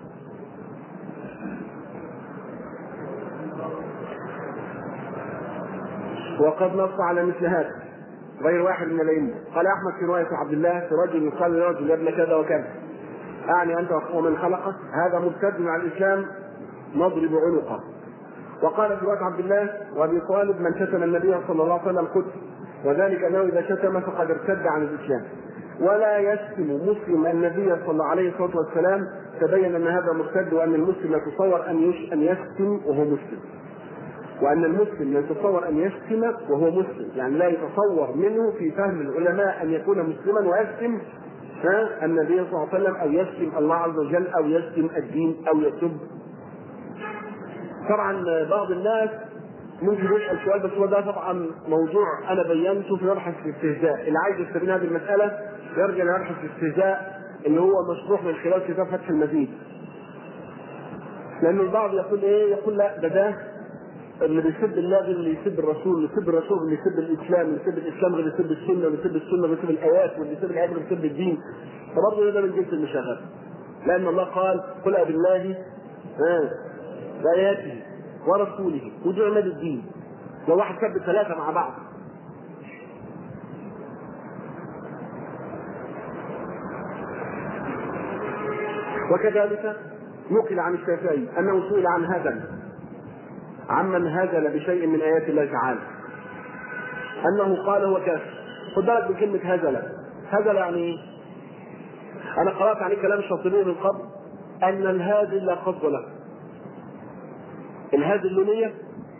وقد نص على مثل هذا غير واحد من الأئمة. قال أحمد في رواية عبد الله في رجل قال لرجل يا ابن كذا وكذا، أعني أنت ومن خلقك، هذا مرتد عن الإسلام نضرب عنقه. وقال في رواية عبد الله وأبي طالب من شتم النبي صلى الله عليه وسلم قتل، وذلك أنه إذا شتم فقد ارتد عن الإسلام. ولا يشتم مسلم النبي صلى الله عليه وسلم تبين ان هذا مرتد، وان المسلم لا يتصور ان يشتم وهو مسلم، وان المسلم لا يتصور ان يشتم وهو مسلم، يعني لا يتصور منه في فهم العلماء ان يكون مسلما ويشتم النبي صلى الله عليه وسلم او يشتم الله عز وجل او يشتم الدين او يسب. طبعا بعض الناس ممكن يسأل سؤال، بس هو ده طبعا موضوع انا بينته في مبحث الاستهزاء، اللي عايز يستفيد هذه المساله يرجع لمبحث الاستهزاء اللي هو مشروح من خلال كتاب فتح المجيد. لان البعض يقول ايه؟ يقول لا ده اللي بيسب الله غير اللي يسب الرسول، اللي يسب الرسول اللي يسب الاسلام، اللي يسب الاسلام غير اللي يسب السنه، واللي يسب السنه غير يسب الايات، واللي يسب الايات غير يسب الدين. فبرضه ده من جنس المشاغبه، لان الله قال قل بالله واياته ورسوله ودعوا عماد الدين. لو واحد سب ثلاثه مع بعض وكذلك نقل عن الشافعي انه سئل عن هذا عمن هزل بشيء من ايات الله تعالى انه قال هو كافر. خد بالك بكلمه هزل يعني ايه؟ انا قرات عليه كلام الشاطبي من قبل ان الهازل لا قصد له. الهازل له نيه؟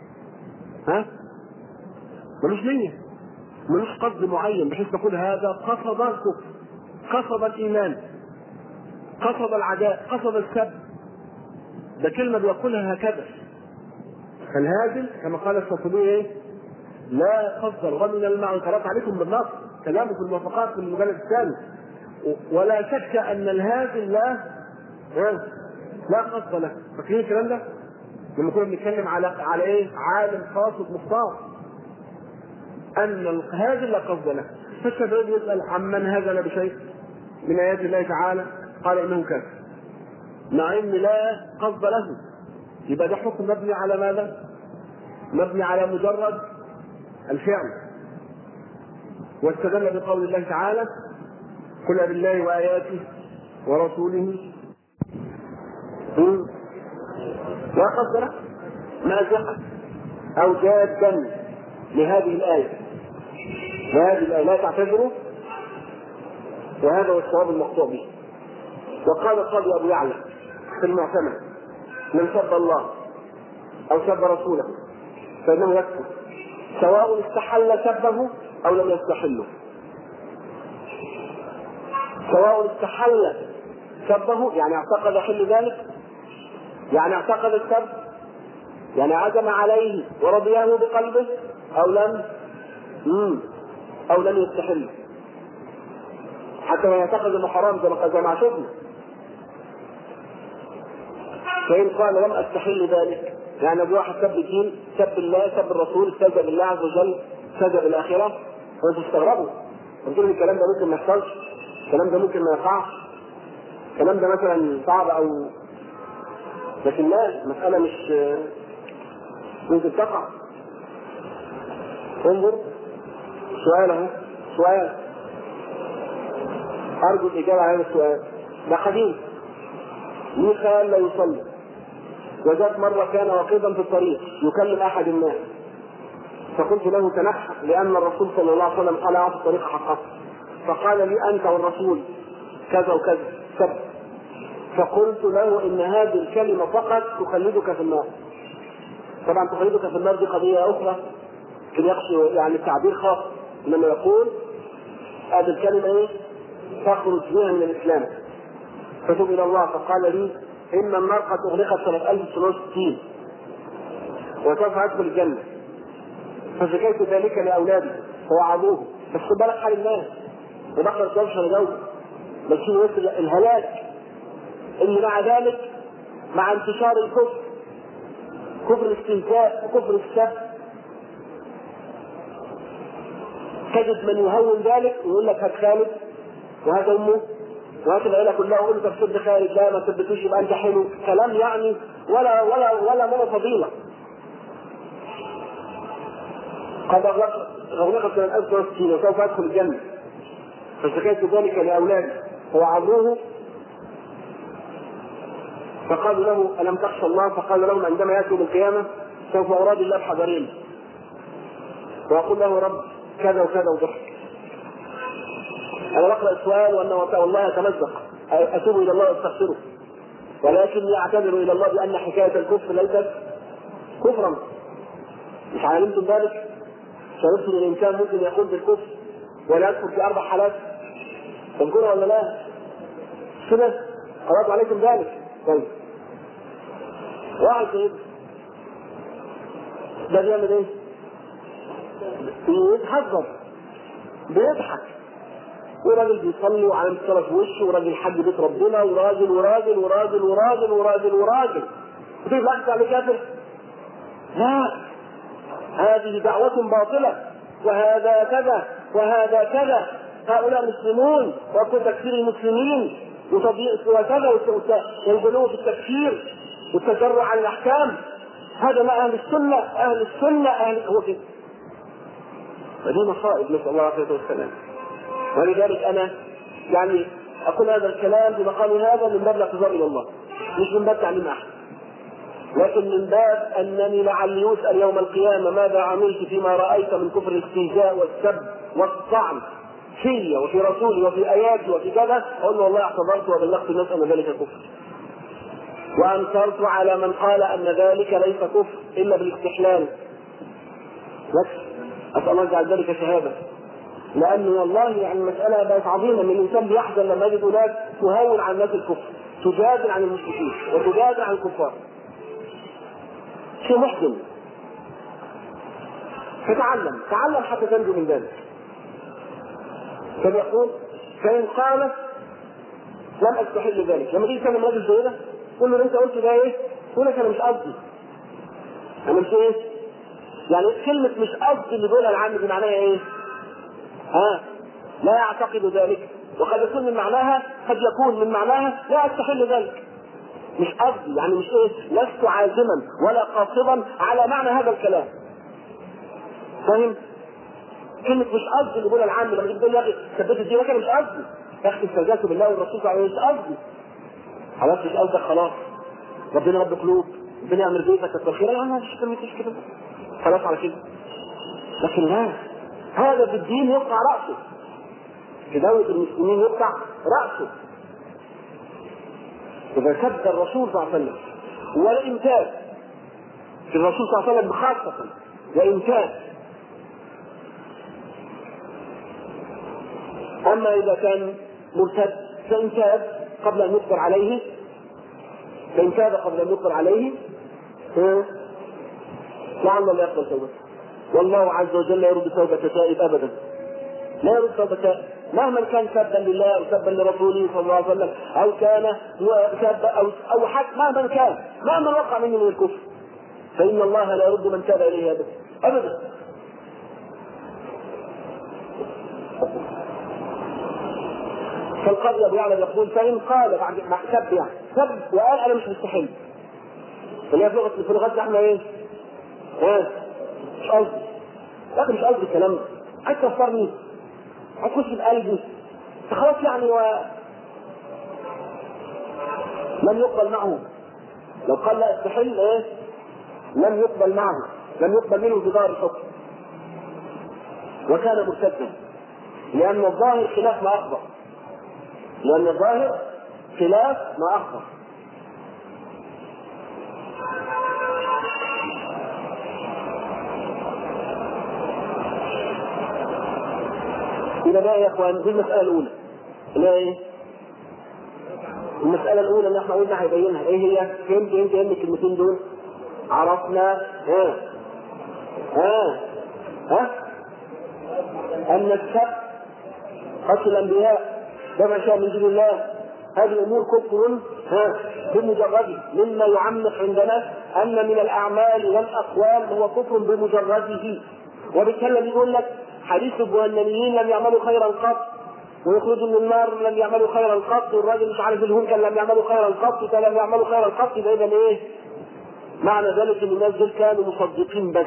ملوش نيه، ملوش قصد معين بحيث تقول هذا قصد الكفر، قصد الايمان، قصد العداء، قصد السب. ده كلمه بيقولها هكذا. فالهازل كما قال الشاطبي ايه؟ لا قصد له. ومن المعنى قرات عليكم بالنص كلامه في الموافقات في المجلد الثاني. ولا شك ان الهازل لا قصد له. فاكرين الكلام ده؟ لما كنا بنتكلم على ايه؟ عالم قاصد مختار، ان الهازل لا قصد له. فالشافعي يسال عمن هزل بشيء من ايات الله تعالى قال انه كافر، مع ان لا قصد له. يبقى ده حكم مبني على ماذا؟ مبني على مجرد الفعل. واستدل بقول الله تعالى قل بالله واياته ورسوله لا قصد له مازحا او جادا لهذه الايه. وهذه الايه لا تعتذروا، وهذا هو الصواب المقطوع به. وقال القاضي ابو يعلى في المعتمد من سب الله او سب رسوله فانه يكفر سواء استحل سبه او لم يستحله. سواء استحل سبه يعني اعتقد حل ذلك، يعني اعتقد السب، يعني عزم عليه ورضيه بقلبه او لم يستحله، حتى لو يعتقد انه حرام زي ما شفنا. فإن قال لم استحل ذلك، يعني ابو واحد سب الدين، سب الله، سب الرسول، استهزأ بالله عز وجل، استهزأ بالاخره، وانتم تستغربوا قلتوا لي الكلام ده ممكن ما يحصلش، الكلام ده ممكن ما يقعش، الكلام ده مثلا صعب او، لكن لا، مسألة مش ممكن تقع. انظر سؤال اهو، سؤال ارجو الاجابه على هذا السؤال. ده حديث ميخائيل لا يصلي، وذات مرة كان واقفا في الطريق يكلم احد الناس، فقلت له تنحى لان الرسول صلى الله عليه وسلم قال اعطي الطريق حقه، فقال لي انت والرسول كذا وكذا سب. فقلت له ان هذه الكلمة فقط تخلدك في النار. طبعا تخلدك في النار دي قضية اخرى، يقصد يعني التعبير خاص، لما يقول هذه الكلمة ايه؟ تخرج بها من الاسلام. فتوب الى الله. فقال لي ان النار قد اغلقت سنة 1960 وسوف ادخل الجنة. فشكيت ذلك لاولادي فوعظوه، بس خد بالك حال الناس ودخل الجوش لجوده، بل شو الهلاك اللي مع ذلك مع انتشار الكفر، كفر الاستهزاء وكفر السب، تجد من يهون ذلك ويقول لك هات خالد وهذا امه وهات العيله كلها ويقول لك سب خالد، لا ما سبتوش يبقى انت حلو، كلام يعني ولا فضيله. قد اغلقت من 1960 وسوف ادخل الجنه. فشكيت ذلك لاولادي فوعظوه، فقالوا له الم تخشى الله؟ فقال لهم عندما ياتوا بالقيامه سوف ارادي الله بحذرين ويقول له رب كذا وكذا وضحك. انا بقرا السؤال وان والله اتمزق اتوب الى الله واستغفره، ولكني اعتذر الى الله بان حكايه الكفر ليست كفرا. مش علمتم ذلك؟ شربتم ان الانسان ممكن يقول بالكفر ولا يكفر في 4 حالات، تذكرها ولا لا؟ كده قرأت عليكم ذلك. طيب واحد كده ده بيعمل ايه؟ بيتحذر، بيضحك، وراجل بيصلي وعلامة الصلاة في وشه، وراجل حج بيت ربنا، وراجل وراجل وراجل وراجل وراجل وراجل، وتقول لا عليه كافر؟ لا، هذه دعوة باطلة، وهذا كذا وهذا كذا، هؤلاء مسلمون ويكون تكفير المسلمين وكذا والغلو في التكفير والتجرع عن الأحكام، هذا مع أهل السنة. أهل السنة هو كده. فدي مصائب، نسأل الله العافية والسلام. ولذلك أنا يعني أقول هذا الكلام بمقام هذا من باب الاعتذار إلى الله، مش من باب تعليم أحد، لكن من باب أنني لعلي يسأل يوم القيامة ماذا عملت فيما رأيت من كفر الاستهزاء والسب والطعن في وفي رسولي وفي آياتي وفي كذا، أقول له والله اعتذرت وبلغت الناس أن ذلك كفر، وأنكرت على من قال أن ذلك ليس كفر إلا بالاستحلال. أسأل الله يجعل ذلك شهادة، لأنه والله يعني المسألة بقت عظيمة، من الإنسان بيحزن لما يجد ناس تهون عن الناس الكفر، تجادل عن المشركين وتجادل عن الكفار، شيء محزن. فتعلم حتى تنجو من ذلك. فبيقول فإن قالت لم أستحل ذلك، لما تيجي تكلم راجل زي ده تقول له أنت قلت ده إيه؟ يقول لك أنا مش قصدي، أنا مش إيه؟ يعني كلمة مش قصدي اللي بيقولها العام دي معناها إيه؟ لا يعتقد ذلك، وقد يكون من معناها، قد يكون من معناها لا أستحل ذلك. مش قصدي يعني مش ايه، لست عازما ولا قاصدا على معنى هذا الكلام. فاهم؟ كلمة مش قصدي اللي بيقولها العام لما تقول يا اخي ثبت الدين، لكن مش قصدي يا اخي استهزأت بالله والرسول صلى الله عليه وسلم، مش قصدي. خلاص مش قصدك، خلاص ربنا رب قلوب، ربنا يعمل بيتك كتر خير، انا مش كده خلاص على كده. لكن لا، هذا في الدين يقطع رأسه، في دولة المسلمين يقطع رأسه إذا سب الرسول صلى الله عليه وسلم، والإمتاز في الرسول صلى الله عليه وسلم خاصة، وإمتاز. أما إذا كان مرتد فإن تاب قبل أن يقدر عليه، لعل الله يقبل توبته، والله عز وجل يرد توبة تائب أبدا، لا يرد توبة تائب مهما كان سبا لله أو سبا لرسوله صلى الله عليه وسلم، أو كان سبا أو حتى مهما وقع منه من الكفر، فإن الله لا يرد من تاب إليه أبدا. فالقاضي أبو يعلى يقول فإن قال بعد ما سب يعني سب وقال أنا مش مستحيل، فليه في لغتنا احنا ايه؟ مش قصدي، لكن مش قصدي الكلام ده، عايز تفكرني هتخش بقلبي فخلاص يعني، لم يقبل معه. لو قال لا استحل ايه؟ لم يقبل معه، لم يقبل منه بظاهر الحكم، وكان مرتدا، لأن الظاهر خلاف ما أخبر، إذا بقى يا إخوان دي المسألة الأولى، لا إيه؟ المسألة الأولى اللي احنا قلنا هيبينها إيه هي؟ فهمت الكلمتين دول؟ عرفنا أن السب قتل الأنبياء دفع شيء من دون الله، هذه الأمور كفر بمجرده، مما يعمق عندنا أن من الأعمال والأقوال هو كفر بمجرده. وبالتالي يقول لك حديث الجهنميين لم يعملوا خيرا قط، ويخرجوا من النار لم يعملوا خيرا قط، والراجل مش عارف الهون كان لم يعملوا خيرا قط، وكان لم يعملوا خيرا قط، يبقى إذا إيه؟ معنى ذلك أن الناس دول كانوا مصدقين بس.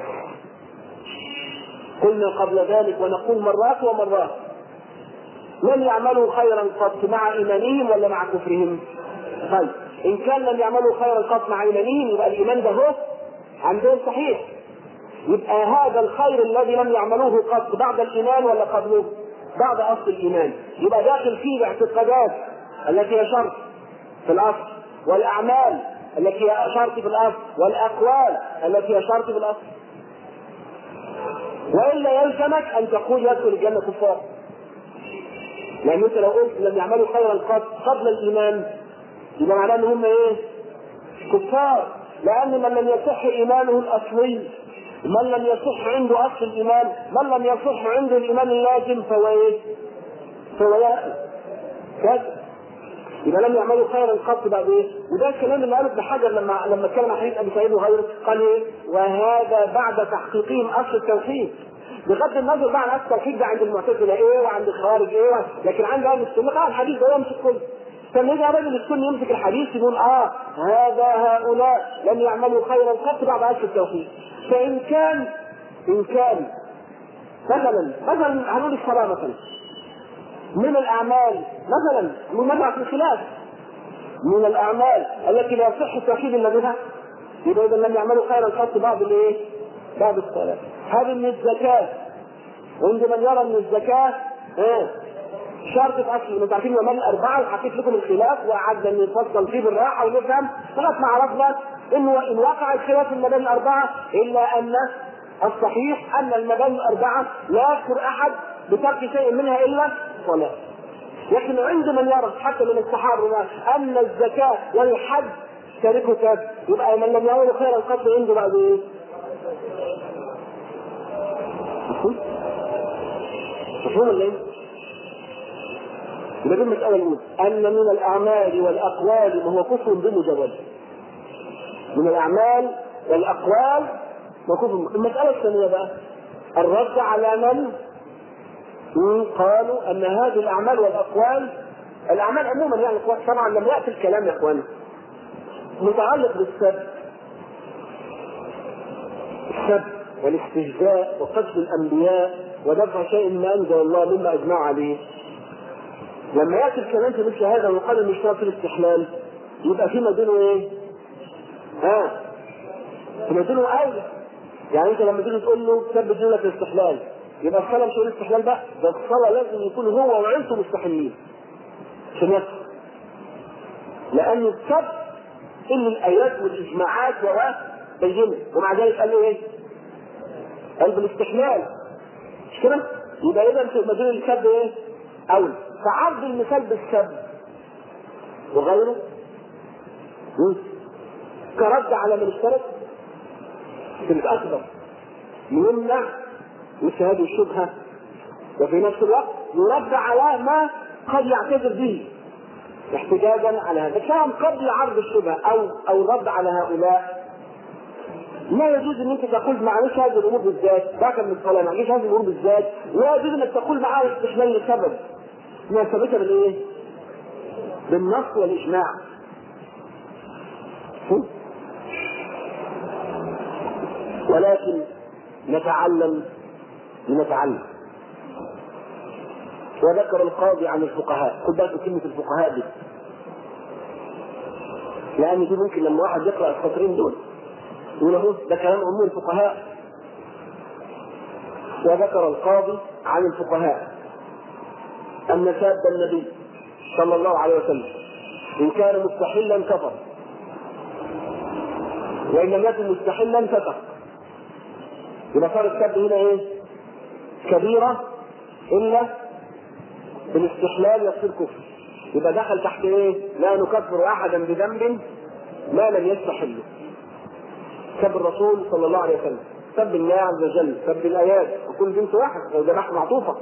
قلنا قبل ذلك ونقول مرات ومرات لم يعملوا خيرا قط مع إيمانهم ولا مع كفرهم؟ طيب إن كان لم يعملوا خيرا قط مع إيمانهم يبقى الإيمان ده هو عندهم صحيح، يبقى هذا الخير الذي لم يعملوه قط بعد الإيمان ولا قبله؟ بعد اصل الايمان، يبقى داخل فيه الاعتقادات التي هي شرط في الاصل، والاعمال التي هي شرط في الاصل، والاقوال التي هي شرط في الاصل. والا يلزمك ان تقول يدخل الجنه كفار، لان انت لو قلت لم يعملوا خيرا قبل الايمان يبقى معناه ان هم ايه؟ كفار، لان من لم يصح ايمانه الاصلي، من لم يصح عنده اصل الايمان، من لم يصح عنده الايمان اللازم فهو ايه؟ فهو يأثم كذا. يبقى لم يعملوا خيرا قط بعد ايه؟ وده الكلام اللي قاله ابن حجر لما اتكلم عن حديث ابي سعيد وغيره، قال ايه؟ وهذا بعد تحقيقهم اصل التوحيد. بغض النظر بقى عن التوحيد ده عند المعتزله ايه وعند الخوارج ايه، لكن عند اهل السنه قال الحديث ده يمسك كله. فلما يجي رجل السنه يمسك الحديث يقول هذا هؤلاء لم يعملوا خيرا قط بعد اصل التوحيد. فان كان مثلا هنقول الصلاه مثلا من الاعمال، مثلا مجرد في الخلاف من الاعمال التي لا يصح التوحيد الا بها، يبقى اذا لم يعملوا خيرا قط بعض الايه؟ بعض الصلاه. هذه من الزكاه، وعند من يرى ان الزكاه شرط في اصل. انتم عارفين المال الاربعه وحكيت لكم الخلاف وقعدنا نفصل فيه بالراحه ونفهم لغايه ما عرفنا انه ان وقع الخلاف في المباني الاربعه الا ان الصحيح ان المباني الاربعه لا يذكر احد بترك شيء منها الا الصلاه. لكن عند من يرى حتى من الصحابه ان الزكاه والحج تاركه كذا، يبقى من لم يعمل خيرا قط عنده بعد ايه؟ مفهوم ولا ايه؟ يبقى دي المساله الاولى، ان من الاعمال والاقوال ما هو كفر بمجرد. من الاعمال والاقوال ما كفر. المساله الثانيه بقى الرد على من قالوا ان هذه الاعمال والاقوال، الاعمال عموما يعني طبعا لم ياتي الكلام يا اخوان متعلق بالسب والاستهزاء وقتل الانبياء ودفع شيء ما انزل الله مما اجمع عليه. لما ياتي الكلام في مثل هذا ويقال انه اشترط في الاستحلال يبقى في مدينه ايه؟ في مدينه اولى. يعني انت لما تيجي تقول له ثبت لك الاستحلال يبقى الصلاه مش هو الاستحلال بقى، ده الصلاه لازم يكون هو وعيلته مستحلين عشان يدخل، لان السب ان الايات والاجماعات بينه، ومع ذلك قال له ايه؟ قال بالاستحلال مش كده؟ يبقى اذا في مدينه السب ايه؟ اولى. فعرض المثال بالسب وغيره كرد على من اشترك في الاكبر يمنع مثل هذه الشبهه، وفي نفس الوقت يرد على ما قد يعتذر به احتجاجا على هذا. كان قبل عرض الشبهه او الرد على هؤلاء لا يجوز ان انت تقول معلش هذه الامور بالذات باكر من الصلاه، معلش هذه الامور بالذات لا يجوز انك تقول معاه استحلال لسبب ما ثبتها بالايه؟ بالنص والاجماع. ولكن نتعلم. وذكر القاضي عن الفقهاء، خد بالك كلمه الفقهاء دي لان دي ممكن لما واحد يقرا السطرين دول يقول له ده كلام امور الفقهاء. وذكر القاضي عن الفقهاء ان ساب النبي صلى الله عليه وسلم ان كان مستحلا كفر، وان لم يكن مستحلا فسق. يبقى صار السب هنا ايه؟ كبيره الا بالاستحلال يصير كفر. يبقى دخل تحت ايه؟ لا نكفر احدا بذنب ما لم يستحله. سب الرسول صلى الله عليه وسلم، سب الله عز وجل، سب الايات، وكل جنس واحد وده نحن معطوفه.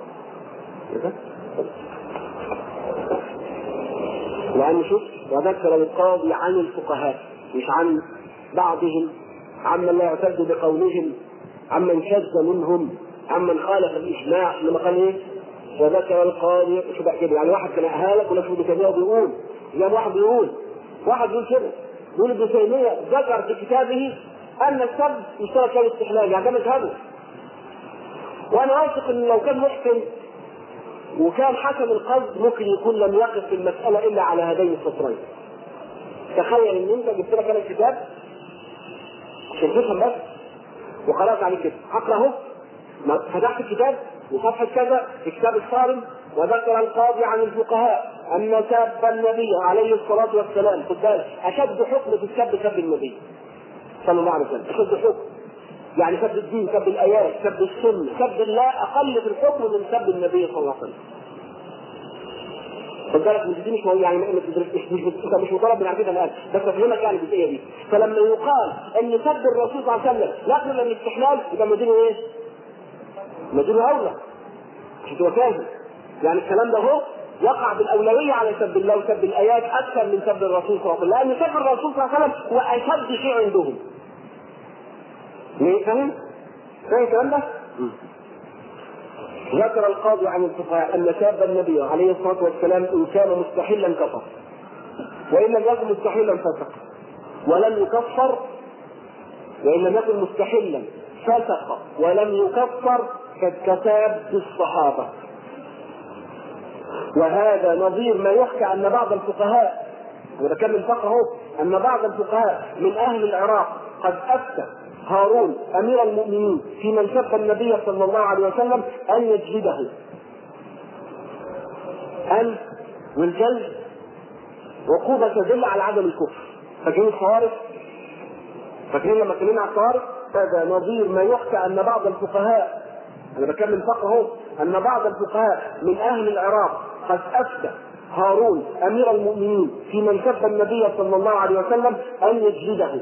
لأن شوف وذكر القاضي عن الفقهاء مش عن بعضهم، عمن لا يعتد بقولهم، عمن شذ منهم، عمن خالف الإجماع. لما قال إيه؟ وذكر القاضي شو بقى كده؟ يعني واحد كان أهالك ولا شو بكذا بيقول زي واحد بيقول كده يقول ابن تيمية ذكر في كتابه أن السب يشترط له الاستحلال، يعني ده مذهبه. وأنا واثق إن لو كان محسن وكان حسن القصد ممكن يكون لم يقف في المسألة إلا على هذين السطرين. تخيل إن أنت جبت لك أنا الكتاب عشان تفهم بس وقرأت عليه كده، أقرأه فتحت الكتاب وصفحة كذا في كتاب الصارم. وذكر القاضي عن الفقهاء أن سب النبي عليه الصلاة والسلام، خد بالك، أشد حكم في السب سب النبي صلى الله عليه وسلم، أشد حكم. يعني سب الدين، سب الآيات، سب السنة، سب الله أقل في الحكم من سب النبي صلى الله عليه وسلم. خد بالك، مش يعني مش مطالب من عارفين الآن، بس أفهمك يعني الجزئية دي. فلما يقال أن سب الرسول صلى الله عليه وسلم لا من الاستحلال، يبقى مدينه إيه؟ مدينه أولى، عشان تبقى فاهم. يعني الكلام ده هو يقع بالأولوية على سب الله وسب الآيات أكثر من سب الرسول صلى الله عليه وسلم، لأن سب الرسول صلى الله عليه وسلم هو أشد شيء عندهم. ليه؟ فاهم الكلام ده؟ ذكر القاضي عن الفقهاء أن سب النبي عليه الصلاة والسلام إن كان مستحلا كفر، وإن لم يكن مستحلا فسق، ولم يكفر. وإن لم يكن مستحلا فسق ولم يكفر كالكتاب الصحابة. وهذا نظير ما يحكى أن بعض الفقهاء، وده كان الفقه هو، أن بعض الفقهاء من أهل العراق قد أفتى هارون أمير المؤمنين في من سب النبي صلى الله عليه وسلم أن يجلده. أن والجلد عقوبة تدل على عدم الكفر. فاكرين الصوارف؟ فاكرين لما اتكلمنا على الصوارف؟ هذا نظير ما يحكى أن بعض الفقهاء، أنا بكمل فقه هو، أن بعض الفقهاء من أهل العراق قد أفتى هارون أمير المؤمنين في من سب النبي صلى الله عليه وسلم أن يجلده.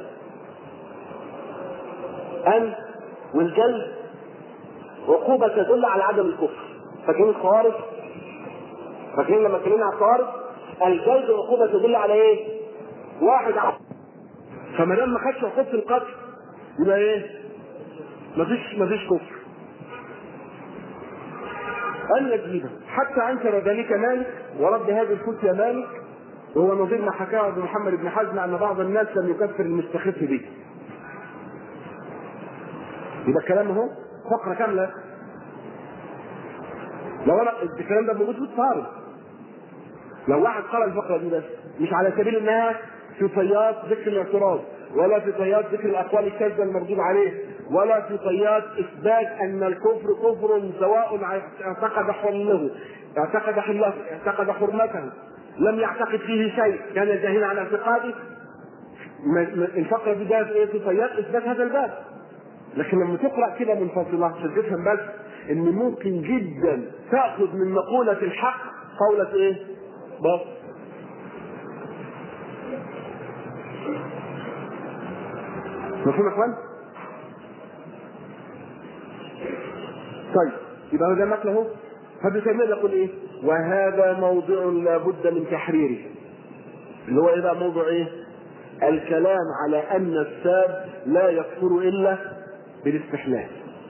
أن والجلد عقوبة تدل على عدم الكفر. فاكرين الصوارف؟ فاكرين لما اتكلمنا على الصوارف؟ الجلد عقوبة تدل على إيه؟ واحد فما دام ما خدش عقوبة القتل يبقى إيه؟ مفيش كفر. أن يجلده. حتى أنكر ذلك مالك، ورد هذه الفتية مالك، وهو نظير ما حكاه ابن محمد بن حزم أن بعض الناس لم يكفر المستخف به. يبقى الكلام اهو فقرة كاملة. لو انا الكلام ده موجود في الصارم، لو واحد قرأ الفقرة دي بس مش على سبيل انها في طيات ذكر الاعتراض، ولا في طيات ذكر الاقوال الكاذبة المردود عليه، ولا في طيات اثبات ان الكفر كفر سواء اعتقد حله اعتقد حرمته، لم يعتقد فيه شيء، كان جاهلا عن اعتقاده. الفقرة دي جاءت ايه؟ في طيات اثبات هذا الباب. لكن لما تقرأ كده منفصلة عشان تفهم بس ان ممكن جدا تأخذ من مقولة الحق قولة ايه؟ بس مفهوم يا اخوان؟ طيب يبقى ده مثل اهو. فابن تيمية يقول ايه؟ وهذا موضع لا بد من تحريره، اللي هو ايه بقى؟ موضوع ايه؟ الكلام على ان الساب لا يكفر الا بالاستحلال.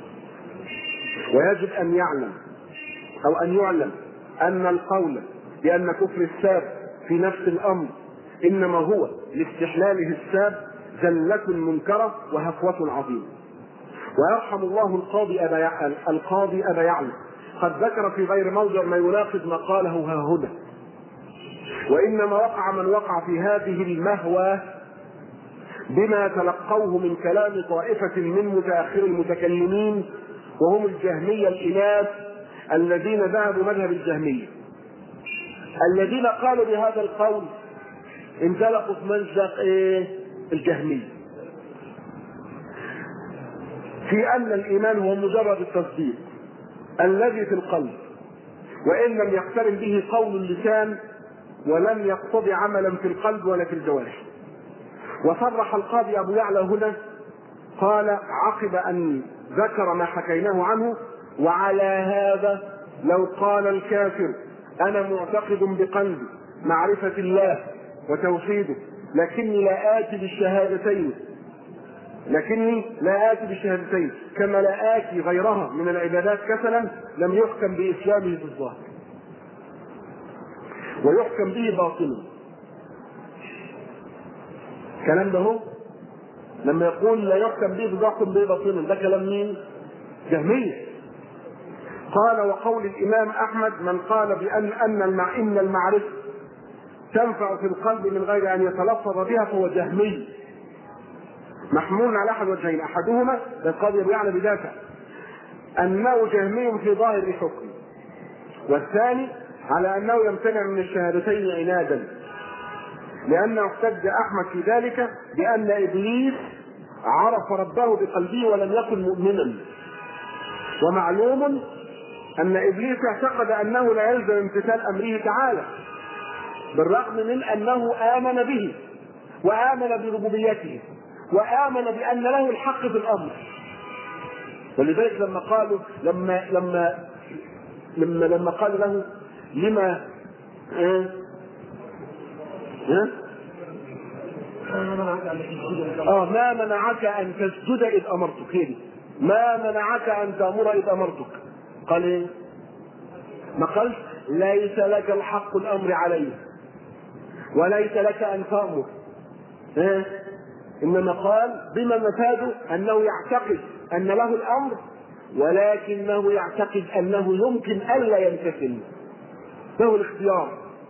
ويجب ان يعلم او ان يعلم ان القول بان كفر الساب في نفس الامر انما هو لاستحلاله الساب زلة منكرة وهفوة عظيمة. ويرحم الله القاضي أبا يعلى قد ذكر في غير موضع ما يناقض ما قاله ها هنا. وإنما وقع من وقع في هذه المهوى بما تلقوه من كلام طائفة من متأخر المتكلمين، وهم الجهمية الإناث الذين ذهبوا مذهب الجهمية، الذين قالوا بهذا القول انزلقوا في مزق الجهمية في أن الإيمان هو مجرد التصديق الذي في القلب، وإن لم يقترن به قول اللسان ولم يقتضي عملا في القلب ولا في الجوارح. وصرح القاضي أبو يعلى هنا قال عقب أن ذكر ما حكيناه عنه: وعلى هذا لو قال الكافر أنا معتقد بقلبي معرفة الله وتوحيده لكني لا آتي بالشهادتين كما لا آتي غيرها من العبادات كسلا، لم يحكم بإسلامه في الظاهر ويحكم به باطلا. الكلام ده هو لما يقول لا يحكم به بظاهر به باطلا، ده كلام مين؟ جهمية. قال وقول الإمام أحمد من قال بأن المعرفة تنفع في القلب من غير أن يتلفظ بها فهو جهمي، محمول على أحد وجهين. أحدهما القاضي أبو يعلى بدافع أنه جهمي في ظاهر حكم، والثاني على أنه يمتنع من الشهادتين عنادا، لأنه احتج أحمد في ذلك بأن إبليس عرف ربه بقلبه ولم يكن مؤمنا، ومعلوم أن إبليس اعتقد أنه لا يلزم امتثال أمره تعالى بالرغم من أنه آمن به وآمن بربوبيته وآمن بأن له الحق في الأمر. ولذلك لما قالوا لما قال له لما ما منعك أن تسجد إذ أمرتك، هذه ما منعك أن تأمر إذ أمرتك، قال إيه؟ ما قال ليس لك الحق الأمر عليه وليس لك أن تأمر، إنما قال بما مفاده أنه يعتقد أن له الأمر ولكنه يعتقد أنه يمكن ألا يمتثل، له الاختيار،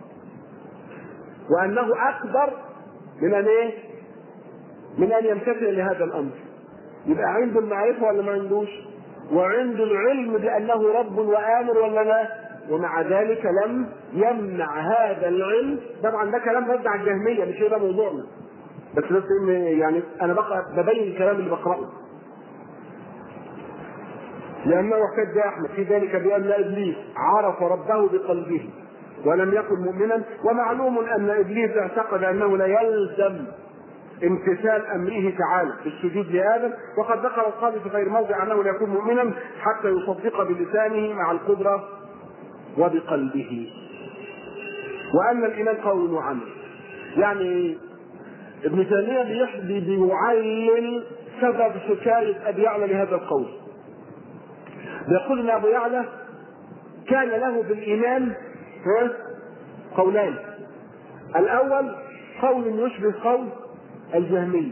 وأنه أكبر من أن إيه؟ من أن يمتثل لهذا الأمر. يبقى عنده المعرفة ولا ما عندوش؟ وعنده العلم بأنه رب وآمر ولا لا؟ ومع ذلك لم يمنع هذا العلم. طبعا ده كلام رد على الجهمية، مش ده موضوعنا، بس يعني أنا بقى ببين الكلام اللي بقرأه. لأنه احتج أحمد في ذلك بأن إبليس عرف ربه بقلبه ولم يكن مؤمنا، ومعلوم أن إبليس اعتقد أنه لا يلزم امتثال أمره تعالى بالسجود لآدم، وقد ذكر القاضي في غير موضع أنه لا يكون مؤمنا حتى يصدق بلسانه مع القدرة وبقلبه، وأن الإيمان قول وعمل. يعني ابن تيمية بيعلل سبب شكاية أبي يعلى لهذا القول. بيقول ان ابو يعلى كان له بالايمان قولان، الاول قول يشبه قول الجهمية،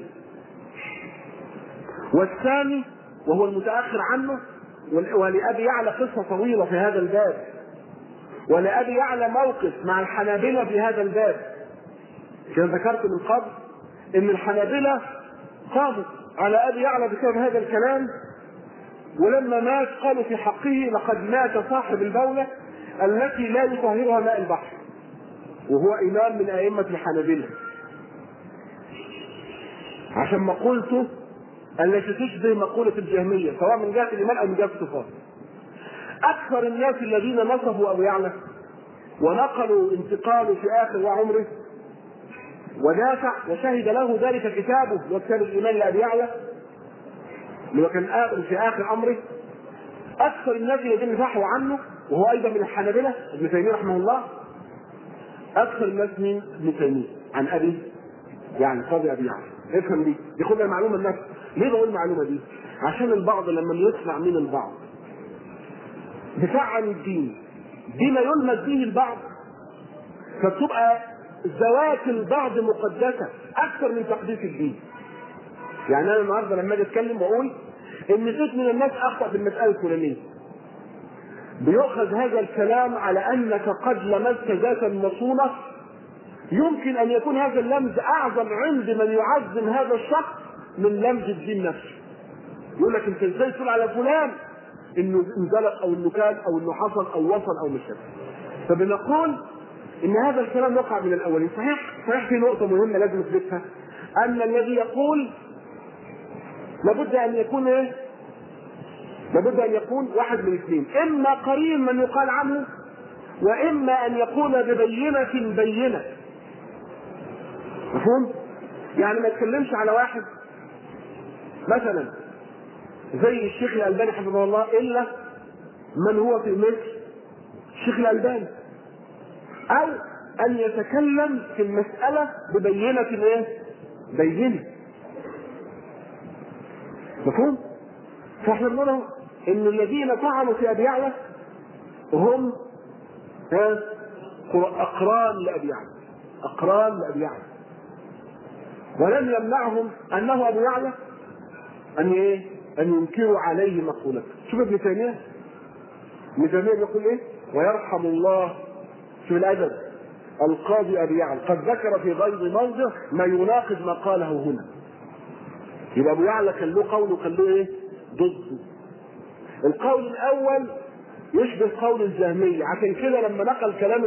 والثاني وهو المتاخر عنه، ولابي يعلى قصه طويله في هذا الباب، ولابي يعلى موقف مع الحنابلة في هذا الباب. كما ذكرت من قبل ان الحنابلة قاموا على ابي يعلى بسبب هذا الكلام، ولما مات قالوا في حقه لقد مات صاحب البولة التي لا يطهرها ماء البحر، وهو إمام من أئمة الحنابلة، عشان مقولته التي تشبه مقولة الجهمية سواء من جهة الإيمان أو من جهة الصفات. أكثر الناس الذين نصفوا أبو يعلى ونقلوا انتقاله في آخر عمره ودافع وشهد له ذلك كتابه وكتاب الإيمان لأبي يعلى اللي كان في آخر أمره، أكثر الناس الذين نفحوا عنه وهو أيضا من الحنابلة ابن تيمية رحمه الله، أكثر الناس من ابن تيمية عن أبي يعني قاضي أبي يعلى. افهم دي خدها معلومة الناس. ليه بقول المعلومة دي؟ عشان البعض لما يسمع من البعض دفاع عن الدين بما يلمس به البعض، فتبقى ذوات البعض مقدسة أكثر من تقديس الدين. يعني أنا النهارده لما أجي أتكلم وأقول إن زيد من الناس أخطأ في المسألة الفلانية، بيؤخذ هذا الكلام على أنك قد لمست ذاتا مصونة، يمكن أن يكون هذا اللمز أعظم عند من يعظم هذا الشخص من لمز الدين نفسه. يقول لك أنت إزاي تقول على فلان إنه انزلق أو إنه كان أو إنه حصل أو وصل أو مش كده. فبنقول إن هذا الكلام وقع من الأولين. صحيح في نقطة مهمة لازم نثبتها، أن الذي يقول لابد أن يكون إيه؟ لابد أن يكون واحد من اثنين، إما قرين من يقال عنه، وإما أن يكون ببينة بينة. مفهوم؟ يعني ما يتكلمش على واحد مثلا زي الشيخ الألباني حفظه الله إلا من هو في مصر الشيخ الألباني، أو أن يتكلم في المسألة ببينة إيه؟ بينة. مفهوم؟ فاحنا بنقول ان الذين طعنوا في ابي يعلى هم اقران لابي يعلى، اقران لابي يعلى، ولم يمنعهم انه ابو يعلى ان ايه؟ ان ينكروا عليه مقولته. شوف ابن تيميه يقول ايه؟ ويرحم الله شوف الادب القاضي ابي يعلى قد ذكر في غير موضع ما يناقض ما قاله هنا. يبقى ابو يعلى كان له قول وكان له ايه؟ ضده. القول الاول يشبه قول الجهمية، عشان كده لما نقل كلام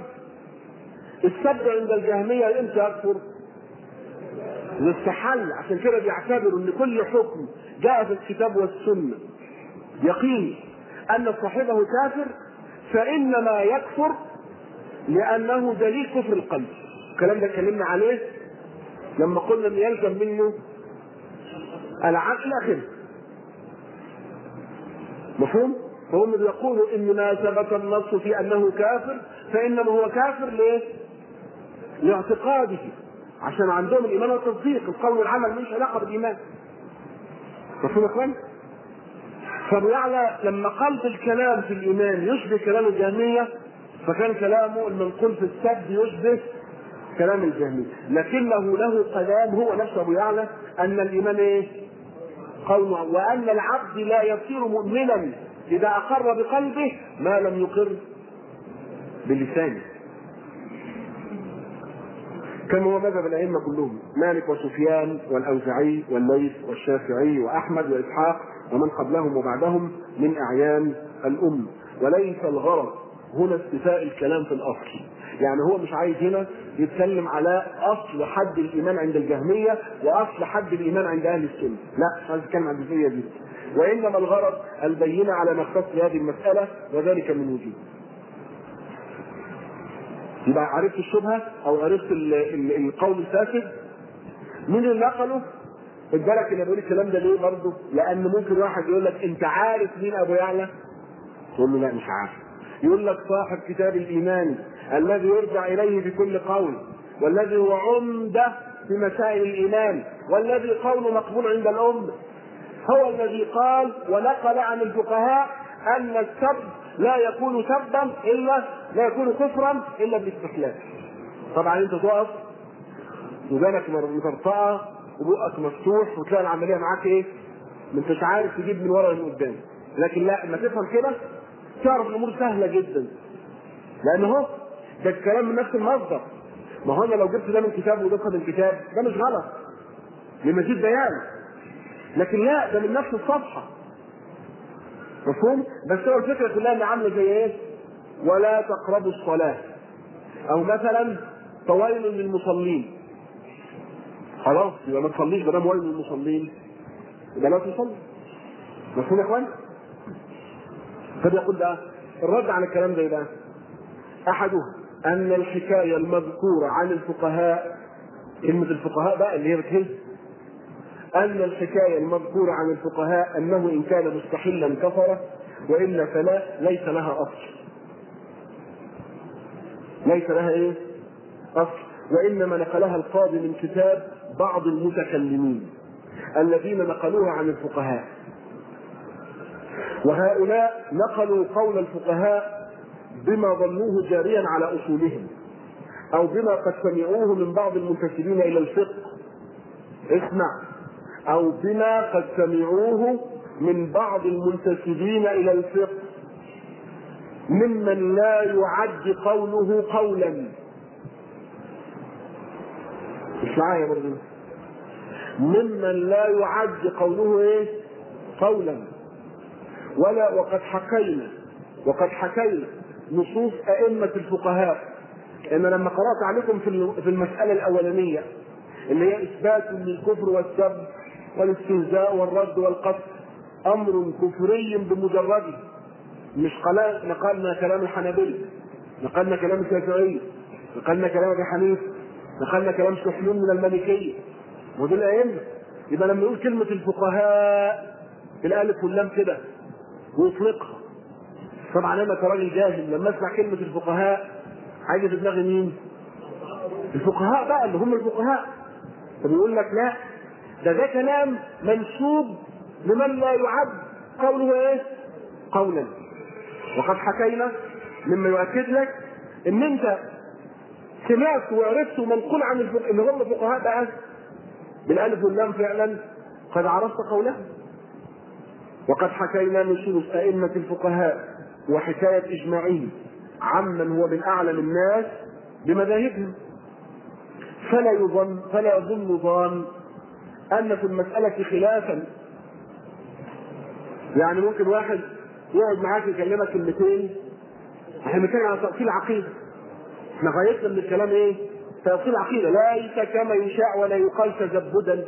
السب عند الجهمية امتى يكفر؟ واستحل. عشان كده بيعتبروا ان كل حكم جاء في الكتاب والسنة يقين ان صاحبه كافر فانما يكفر لانه دليل كفر القلب. الكلام ده اتكلمنا عليه لما قلنا ان يلزم منه العقل اخره. مفهوم؟ فهم بيقولوا ان ما ثبت النص في انه كافر فانما هو كافر ليه؟ لاعتقاده، عشان عندهم الايمان والتصديق، القول والعمل مش علاقه بالايمان. مفهوم يا اخوان؟ فابو يعلى لما قال بالكلام في الايمان يشبه كلام الجهميه، فكان كلامه المنقول في السب يشبه كلام الجهميه، لكنه له كلام هو نفسه ابو يعلى ان الايمان ايه؟ قول، وان العبد لا يصير مؤمنا اذا اقر بقلبه ما لم يقر بلسانه. كما هو مذهب الائمه كلهم، مالك وسفيان والاوزاعي والليث والشافعي واحمد واسحاق ومن قبلهم وبعدهم من اعيان الامه. وليس الغرض هنا استيفاء الكلام في الاصل، يعني هو مش عايز هنا يتكلم على اصل حد الايمان عند الجهميه واصل حد الايمان عند اهل السنه، لا مش عايز يتكلم عن الجزئيه دي، وانما الغرض البينه على ما اختص بهذه المساله، وذلك من وجوه. يبقى عرفت الشبهه او عرفت القول الفاسد. مين اللي نقله؟ خد بالك اللي بيقول الكلام ده ليه برضه؟ لان ممكن واحد يقول لك انت عارف مين ابو يعلى؟ تقول له لا مش عارف. يقول لك صاحب كتاب الايمان الذي يرجع اليه في كل قول، والذي هو عمده في مسائل الايمان، والذي قوله مقبول عند الامه، هو الذي قال ونقل عن الفقهاء ان السب لا يكون سبا الا لا يكون كفرا الا بالاستحلال. طبعا انت تقف ودانك مطرطقه وبقك مفتوح وتلاقي العمليه معاك ايه؟ ما انتش عارف تجيب من ورا من قدام. لكن لا، لما تفهم كده تعرف الامور سهله جدا، لان هو ده الكلام من نفس المصدر. ما هو انا لو جبت ده من كتاب وده من كتاب ده مش غلط لمزيد بيان، لكن لا ده من نفس الصفحه. مفهوم؟ بس هو الفكره كلها اللي عامله زي ايه؟ ولا تقربوا الصلاه، او مثلا فويل للمصلين. خلاص يبقى ما تصليش ما دام ويل للمصلين، يبقى لا تصلي. مفهوم يا اخوان؟ فبيقول بقى الرد على الكلام ده بقى احدها ان الحكايه المذكوره عن الفقهاء، كلمه الفقهاء بقى اللي هي بتهز، ان الحكايه المذكوره عن الفقهاء انه ان كان مستحلا كفر، والا فلا ليس لها اصل. ليس لها ايه؟ اصل، وانما نقلها القاضي من كتاب بعض المتكلمين الذين نقلوها عن الفقهاء، وهؤلاء نقلوا قول الفقهاء بما ظنوه جاريا على اصولهم، او بما قد سمعوه من بعض المنتسبين الى الفقه. اسمع، او بما قد سمعوه من بعض المنتسبين الى الفقه ممن لا يعد قوله قولا. مش معايا برضه؟ ممن لا يعد قوله ايه؟ قولا. ولا وقد حكينا نصوص ائمه الفقهاء. ان لما قرات عليكم في المساله الاولانيه اللي هي اثبات للكفر والسب والاستهزاء والرد والقتل امر كفري بمجرده، مش نقلنا كلام الحنابلة، نقلنا كلام الشافعي، نقلنا كلام ابي حنيفه، نقلنا كلام سفيان من المالكيه ودول ائمه. يبقى لما يقول كلمه الفقهاء الالف واللام كده ويطلقها، طبعا انا كراجل جاهل لما اسمع كلمه الفقهاء هيجي في دماغي مين؟ الفقهاء بقى اللي هم الفقهاء. فبيقول لك لا، ده كلام منسوب لمن لا يعد قوله ايه؟ قولا. وقد حكينا مما يؤكد لك ان انت سمعت وعرفت منقول عن ان هم الفقهاء بقى بالالف واللام فعلا قد عرفت قولهم. وقد حكينا نصوص ائمه الفقهاء وحكايه اجماعهم عمن هو من اعلم الناس بمذاهبهم، فلا يظن ظان ان في المساله خلافا يعني ممكن واحد يقعد معاك يكلمك كلمتين، احنا بنتكلم على تأصيل عقيدة، احنا غايتنا من الكلام ايه؟ تأصيل عقيدة، ليس كما يشاء ولا يقال تزبدا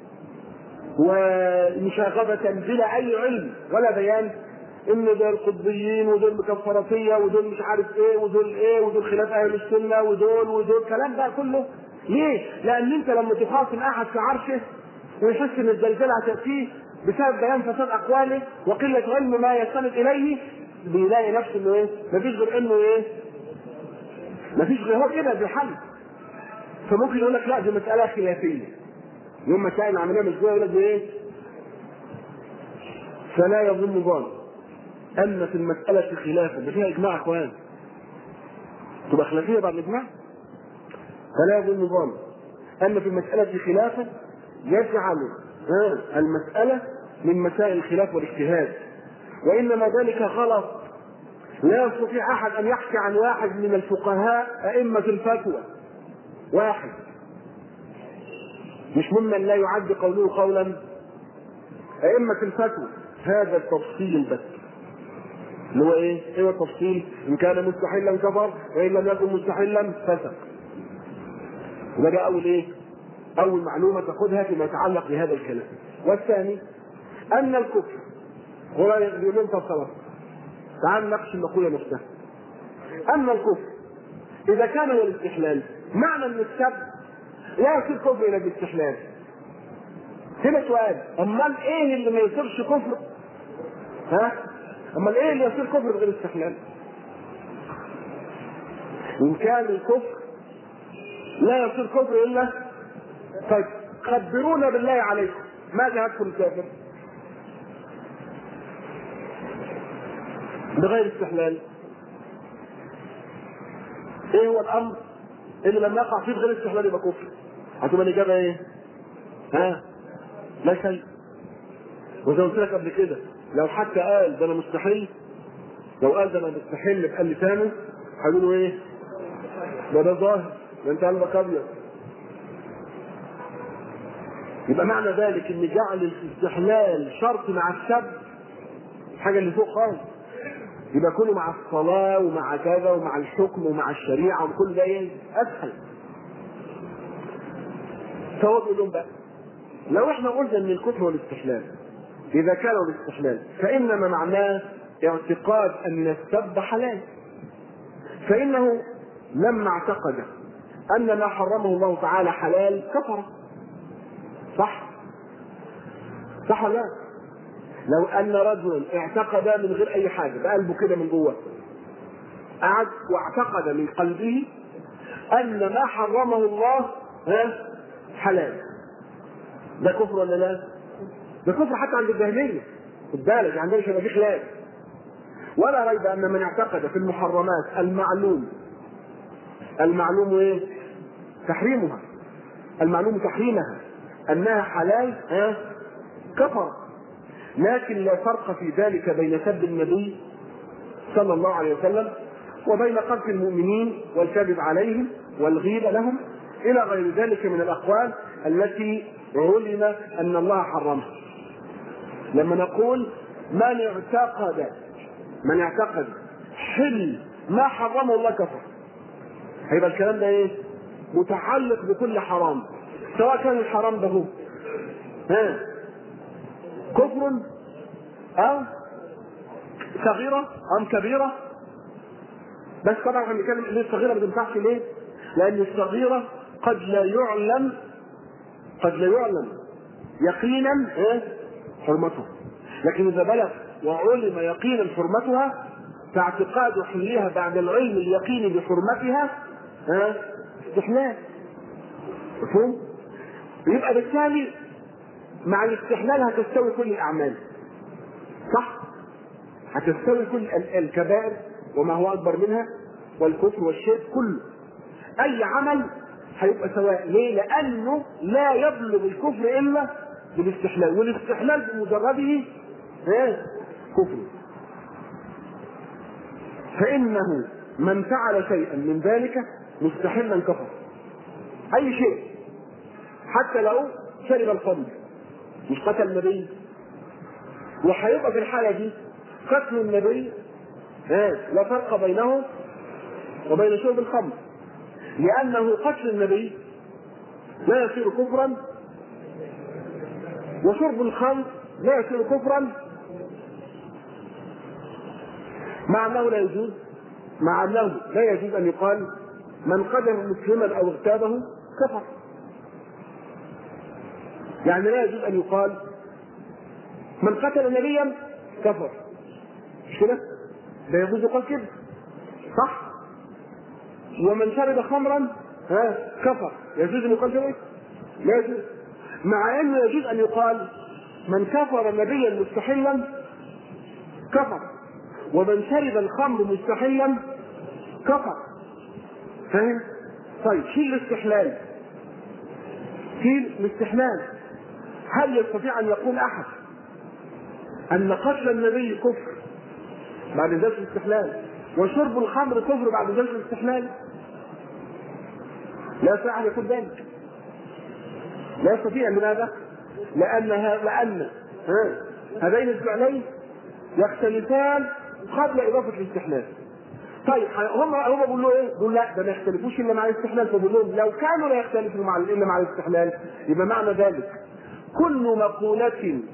ومشاغبة بلا أي علم ولا بيان، إن دول قطبيين ودول مكفراتية ودول مش عارف إيه ودول إيه ودول خلاف أهل السنة ودول كلام ده كله. ليه؟ لأن أنت لما تخاصم أحد في عرشه ويحس إن الزلزال هتأتيه بسبب بيان فساد أقواله وقلة علم ما يستند إليه، بيلاقي نفسه إنه إيه؟ مفيش غير إنه إيه؟ مفيش غير هو كده بيحل. فممكن يقول لك لا دي مسألة خلافية. يوم ما تلاقي العملية مش يقول لك إيه؟ فلا يظن ظن أن في المسألة خلافا، ده فيها إجماع أخوان، تبقى خلافية بعد الإجماع. فلا يظن ظن أن في المسألة خلافا يجعل المسألة من مسائل الخلاف والاجتهاد، وإنما ذلك غلط. لا يستطيع أحد أن يحكي عن واحد من الفقهاء أئمة الفتوى، واحد مش ممن لا يعد قوله قولا، أئمة الفتوى، هذا التفصيل بس اللي هو ايه هو التفصيل، ان كان مستحلا كفر وان لم يكن مستحلا فسق. وده اول ايه اول معلومه تاخذها فيما يتعلق بهذا الكلام. والثاني ان الكفر هو يقولون خلاص تعال نناقش المقوله نفسها. ان الكفر اذا كان هو الاستحلال، معنى ان السب لا يصير كفر الا بالاستحلال. هنا سؤال، امال ايه اللي ما يصيرش كفر؟ امال ايه اللي يصير كفر غير استحلال؟ ان كان الكفر لا يصير كفر الا، طيب خبرونا بالله عليكم ماذا يدخل الكافر بغير استحلال؟ ايه هو الامر اللي لما يقع فيه بغير استحلال يبقى كفر؟ هتبقى الاجابه ايه؟ لا شيء. وزي ما قلت لك قبل كده، لو حتى قال ده انا مستحيل، لو قال ده انا مستحيل بقى لسانه هيقولوا ايه؟ ده ظاهر، ده انت قلبك ابيض. يبقى معنى ذلك ان جعل الاستحلال شرط مع السب حاجه اللي فوق خالص، يبقى كله مع الصلاه ومع كذا ومع الحكم ومع الشريعه وكل ده ايه؟ اسهل. فهو بيقول لهم بقى لو احنا قلنا ان الكفر والاستحلال اذا كان الاستحلال فانما معناه اعتقاد ان السب حلال، فانه لما اعتقد ان ما حرمه الله تعالى حلال كفر. صح ولا لا؟ لو ان رجلا اعتقد من غير اي حاجه بقلبه كده من جوه، قعد واعتقد من قلبه ان ما حرمه الله حلال، ده كفر ولا لا؟ ده كفر حتى عند الجاهليه، خد بالك عندنا مش هيبقى فيه خلاف. ولا ريب ان من اعتقد في المحرمات المعلوم ايه؟ تحريمها، المعلوم تحريمها انها حلال كفر. لكن لا فرق في ذلك بين سب النبي صلى الله عليه وسلم وبين قذف المؤمنين والكذب عليهم والغيبه لهم الى غير ذلك من الاقوال التي علم ان الله حرمها. لما نقول من اعتقد حل ما حرمه الله كفر، هيبقى الكلام ده ايه؟ متعلق بكل حرام، سواء كان الحرام ده هو كفر او صغيره ام كبيره. بس طبعا احنا بنتكلم ان الصغيره ما تنفعش. ليه؟ لان الصغيره قد لا يعلم يقينا حرمتها، لكن اذا بلغ وعلم يقينا حرمتها فاعتقاد حلها بعد العلم اليقيني بحرمتها استحلال. مفهوم؟ يبقى بالتالي مع الاستحلال هتستوي كل الاعمال، صح؟ هتستوي كل الكبائر وما هو اكبر منها والكفر والشرك كله، اي عمل هيبقى سواء. ليه؟ لانه لا يبلغ الكفر الا بالاستحلال، والاستحلال بمجرده كفر. فانه من فعل شيئا من ذلك مستحلا كفر، اي شيء حتى لو شرب الخمر، مش قتل النبي وهيبقى في الحالة دي قتل النبي لا فرق بينه وبين شرب الخمر، لأنه قتل النبي لا يصير كفرا، وشرب الخمر لا يصير كفرا، مع أنه لا يجوز أن يقال من قتل مسلما أو اغتابه كفر. يعني لا يجوز أن يقال من قتل نبيا كفر، مش كده؟ لا يجوز يقال كده، صح؟ ومن شرب خمرا كفر، يجوز ان يقال كده؟ لا يجوز. مع انه يجوز ان يقال من كفر نبيا مستحلا كفر، ومن شرب الخمر مستحلا كفر. فاهم؟ طيب شيل الاستحلال، هل يستطيع ان يقول احد ان قتل النبي كفر بعد ذلك الاستحلال، وشرب الخمر كفر بعد ذلك الاستحلال؟ لا يستطيع ان يقول ذلك، لا يستطيع. لماذا؟ لأن هذين الفعلين يختلفان قبل إضافة الاستحلال. طيب هم بيقولوا ايه؟ بيقولوا لا ده ما يختلفوش الا مع الاستحلال، فبيقول لهم لو كانوا لا يختلفوا الا مع الاستحلال يبقى معنى ذلك كل مقولة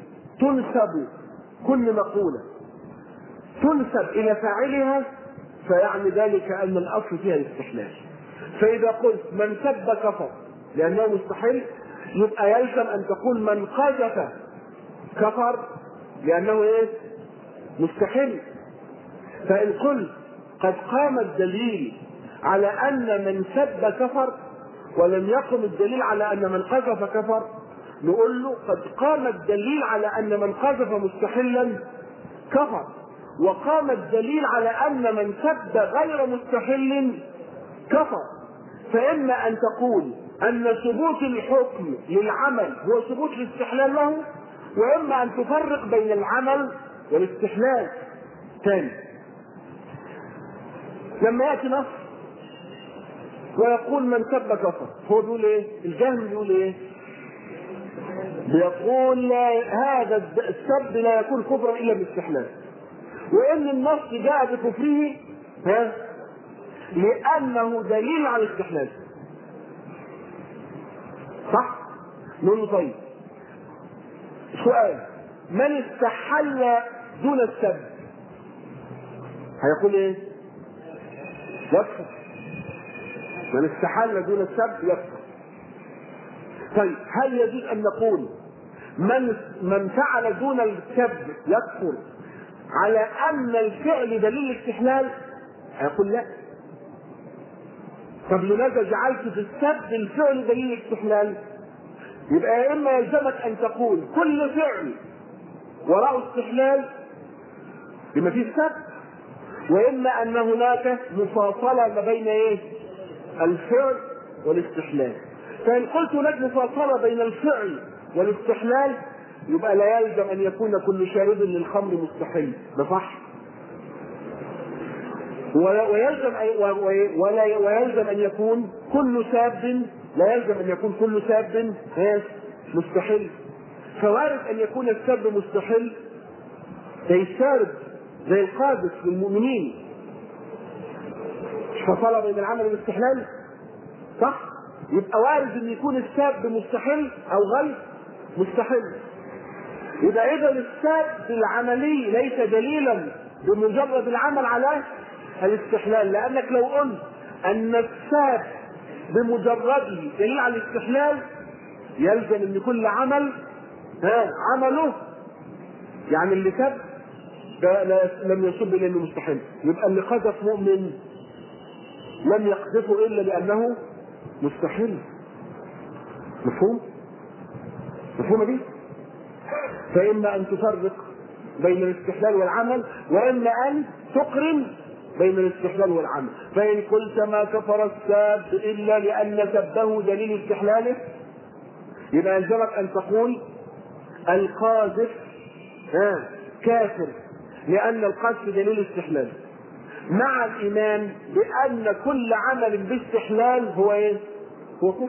تنسب إلى فاعلها فيعني ذلك أن الأصل فيها الاستحلال. فإذا قلت من سب كفر لأنه مستحل، يبقى يلزم أن تقول من قذف كفر لأنه إيه؟ مستحل. فإن قلت قد قام الدليل على أن من سب كفر ولم يقم الدليل على أن من قذف كفر، نقول له قد قام الدليل على أن من قذف مستحلا كفر، وقام الدليل على أن من سب غير مستحل كفر. فإما أن تقول أن ثبوت الحكم للعمل هو ثبوت الاستحلال له، وإما أن تفرق بين العمل والاستحلال. ثاني، لما يأتي نص ويقول من سب كفر، هو بيقول ايه؟ الجهم بيقول ايه؟ بيقول هذا السب لا يكون كفرا الا بالاستحلال، وان النص جاء بكفره لانه دليل على الاستحلال. صح؟ نقول له طيب سؤال، من استحل دون السب هيقول ايه؟ يكفر. من استحل دون السب يكفر. طيب هل يجوز ان نقول من فعل دون السب يكفر على ان الفعل دليل الاستحلال؟ هيقول لا. طب لماذا جعلت في السب الفعل دليل الاستحلال؟ يبقى يا اما يلزمك ان تقول كل فعل وراءه استحلال بما فيه السب، واما ان هناك مفاصله ما بين ايه؟ الفعل والاستحلال. فان قلت لك مفاصله بين الفعل والاستحلال يبقى لا يلزم ان يكون كل شارب للخمر مستحل، ده صح؟ ويلزم ان يكون كل ساب، لا يلزم ان يكون كل ساب مستحل. فوارد ان يكون السب مستحل زي الشارب زي القاذف للمؤمنين، مش فصل بين العمل والاستحلال، صح؟ يبقى وارد ان يكون الساب مستحل او غير مستحل. يبقى اذا الساب العملي ليس دليلا بمجرد العمل على الاستحلال، لانك لو قلت ان الساب بمجرده دليل على الاستحلال يلزم ان كل عمل عمله يعني اللي سب ده لم يصب لانه مستحيل. يبقى اللي قذف مؤمن لم يقذفه الا لانه مستحيل. مفهومه دي؟ فاما ان تفرق بين الاستحلال والعمل، واما ان تقرن بين الاستحلال والعمل. فان قلت ما كفر الساب الا لان سبه دليل استحلاله يبقى يلزمك ان تقول القاذف كافر لان القذف دليل استحلال، مع الايمان بان كل عمل باستحلال هو ايه؟ هو كفر.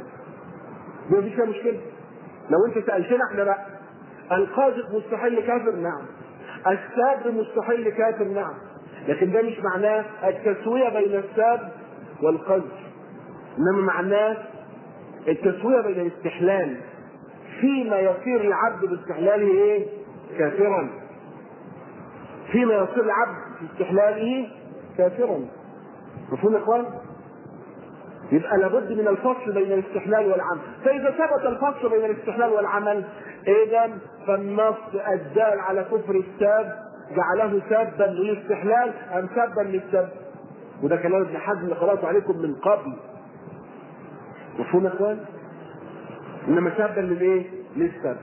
مفيش فيها مشكله. لو انت سالتنا احنا بقى القاذف مستحل كافر؟ نعم. الساب مستحيل كافر نعم، لكن ده مش معناه التسوية بين الساب والقذف، انما معناه التسوية بين الاستحلال فيما يصير العبد باستحلاله ايه؟ كافرا. فيما يصير العبد باستحلاله كافرا. مفهوم يا اخوان؟ يبقى لابد من الفصل بين الاستحلال والعمل، فاذا ثبت الفصل بين الاستحلال والعمل اذا فالنص الدال على كفر الساب جعله سابا للاستحلال ام سابا للسب، وده كلام ابن حزم اللي قراته عليكم من قبل. مفهوم يا اخوان؟ انما سابا للايه؟ للسب.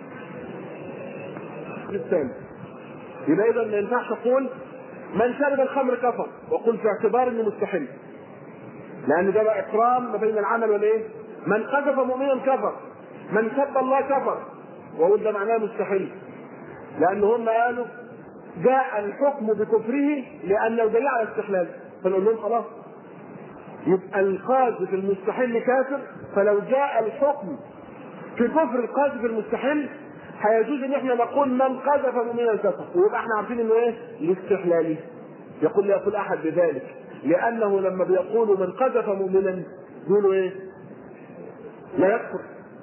الثاني يبقى اذا ما ينفعش اقول من شرب الخمر كفر وقل في اعتبار انه مستحل، لان ده بقى اكرام ما بين العمل والايه؟ من قذف مؤمنا كفر، من سب الله كفر، واقول ده معناه مستحيل، لان هم قالوا جاء الحكم بكفره لانه دليل على استحلال، فنقول لهم خلاص يبقى القاذف المستحل كافر، فلو جاء الحكم في كفر القاذف المستحل هيجوز ان احنا نقول من قذف مؤمنا كفر، ويبقى احنا عارفين انه ايه؟ الاستحلالي. يقول لا يقول احد بذلك، لانه لما بيقولوا من قذف مؤمنا يقولوا ايه؟ لا يكفر.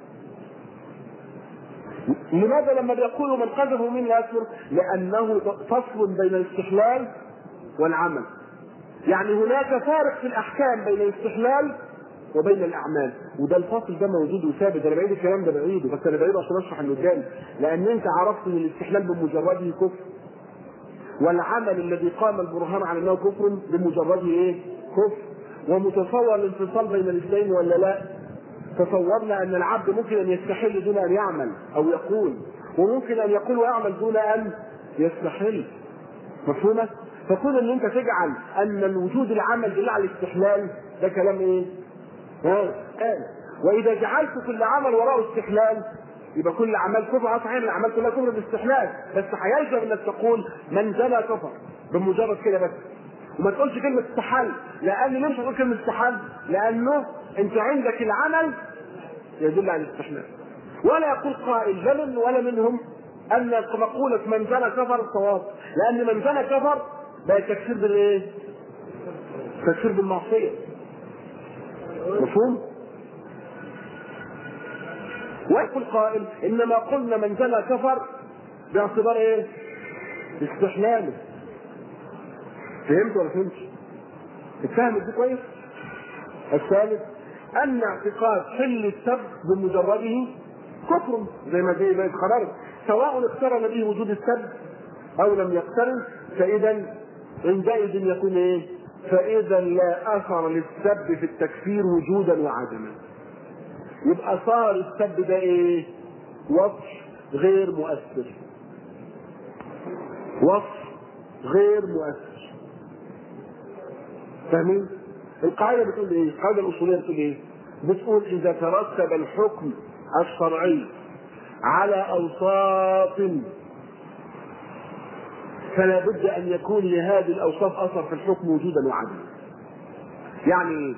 لماذا لما بيقولوا من قذف مؤمنا لا يكفر؟ لانه فصل بين الاستحلال والعمل، يعني هناك فارق في الاحكام بين الاستحلال وبين الاعمال، وده الفصل ده موجود وثابت. انا بعيد الكلام ده بعيده، بس انا بعيده عشان اشرح اللي قدامي، لان انت عرفت ان الاستحلال بمجرده كفر، والعمل الذي قام البرهان على انه كفر بمجرده ايه؟ كفر. ومتصور الانفصال بين الاثنين ولا لا؟ تصورنا ان العبد ممكن ان يستحل دون ان يعمل او يقول، وممكن ان يقول ويعمل دون ان يستحل. مفهومه؟ فكون ان انت تجعل ان الوجود العمل دليل على الاستحلال ده كلام ايه؟ واذا جعلت كل عمل وراءه استحلال يبقى كل اعمال كفر. صحيح الاعمال كلها كفر باستحلال، بس هيلزم انك تقول من زنى كفر بمجرد كده بس، وما تقولش كلمه استحل. لان ليه مش هتقول كلمه استحل؟ لانه انت عندك العمل يدل على الاستحلال. ولا يقول قائل لا من ولا منهم ان مقوله من زنى كفر صواب، لان من زنى كفر ده تكفير بالايه؟ تكفير بالمعصيه. مفهوم؟ ويقول قائل انما قلنا من زنى كفر باعتبار ايه؟ استحلاله. فهمت ولا فهمتش؟ اتفهمت دي كويس؟ الثالث ان اعتقاد حل السب بمجرده كفر، زي ما قررت، سواء اقترن به وجود السب او لم يقترن، فاذا عندئذ يكون ايه؟ فاذا لا اثر للسب في التكفير وجودا وعدما. يبقى صار السب ده ايه؟ وصف غير مؤثر، وصف غير مؤثر. فاهمين؟ القاعده بتقول ايه؟ القاعده الاصوليه بتقول ايه؟ بتقول اذا ترتب الحكم الشرعي على اوصاف فلا بد ان يكون لهذه الاوصاف اثر في الحكم وجودا وعدما. يعني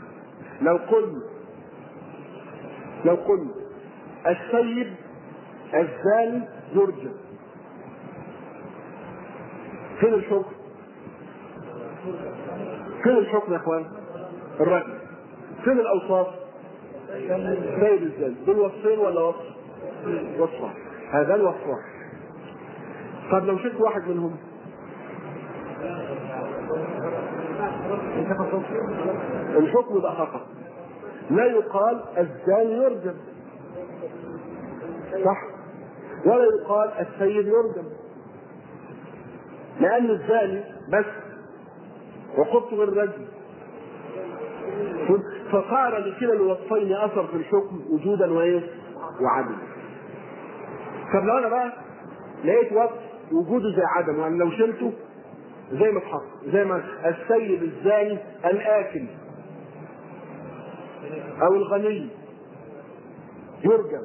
لو قلنا السيد الزاني يرجم، فين الحكم؟ فين الحكم يا اخوان؟ الرجم. فين الاوصاف؟ سيد الزاني. دول وصفين ولا وصف؟ وصفان. هذا الوصفان. طب لو شلت واحد منهم الحكم يبقى خطأ. لا يقال الزاني يرجم، صح؟ ولا يقال السيد يرجم، لأن الزاني بس وقفت بالرجم، فصار لكلا الوصفين أثر في الحكم وجودا وإيه؟ وعدم. طب لو أنا بقى لقيت وصف وجوده زي عدم، يعني لو شلته زي ما اتحط، زي ما السيد الزاني الآكل او الغني يرجم،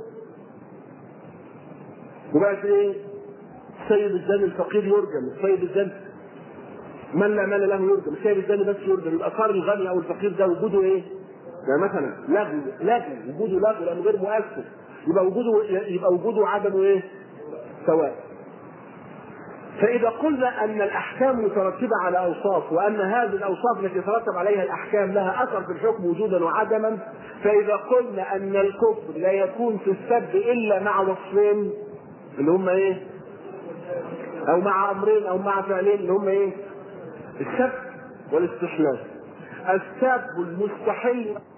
وبقت ايه؟ السيد الزاني الفقير يرجم، السيد الزاني من لا مال له يرجم، السيد الزاني بس يرجم. يبقى صار الغني او الفقير ده وجوده ايه؟ يعني مثلا لغو، وجوده لغو لانه غير مؤثر، يبقى وجوده عدمه ايه؟ سواء. فإذا قلنا أن الأحكام مترتبة على أوصاف، وأن هذه الأوصاف التي يترتب عليها الأحكام لها أثر في الحكم وجودا وعدما، فإذا قلنا أن الكفر لا يكون في السب إلا مع وصفين اللي هم إيه؟ أو مع أمرين أو مع فعلين اللي هم إيه؟ السب والاستحلال. السب المستحل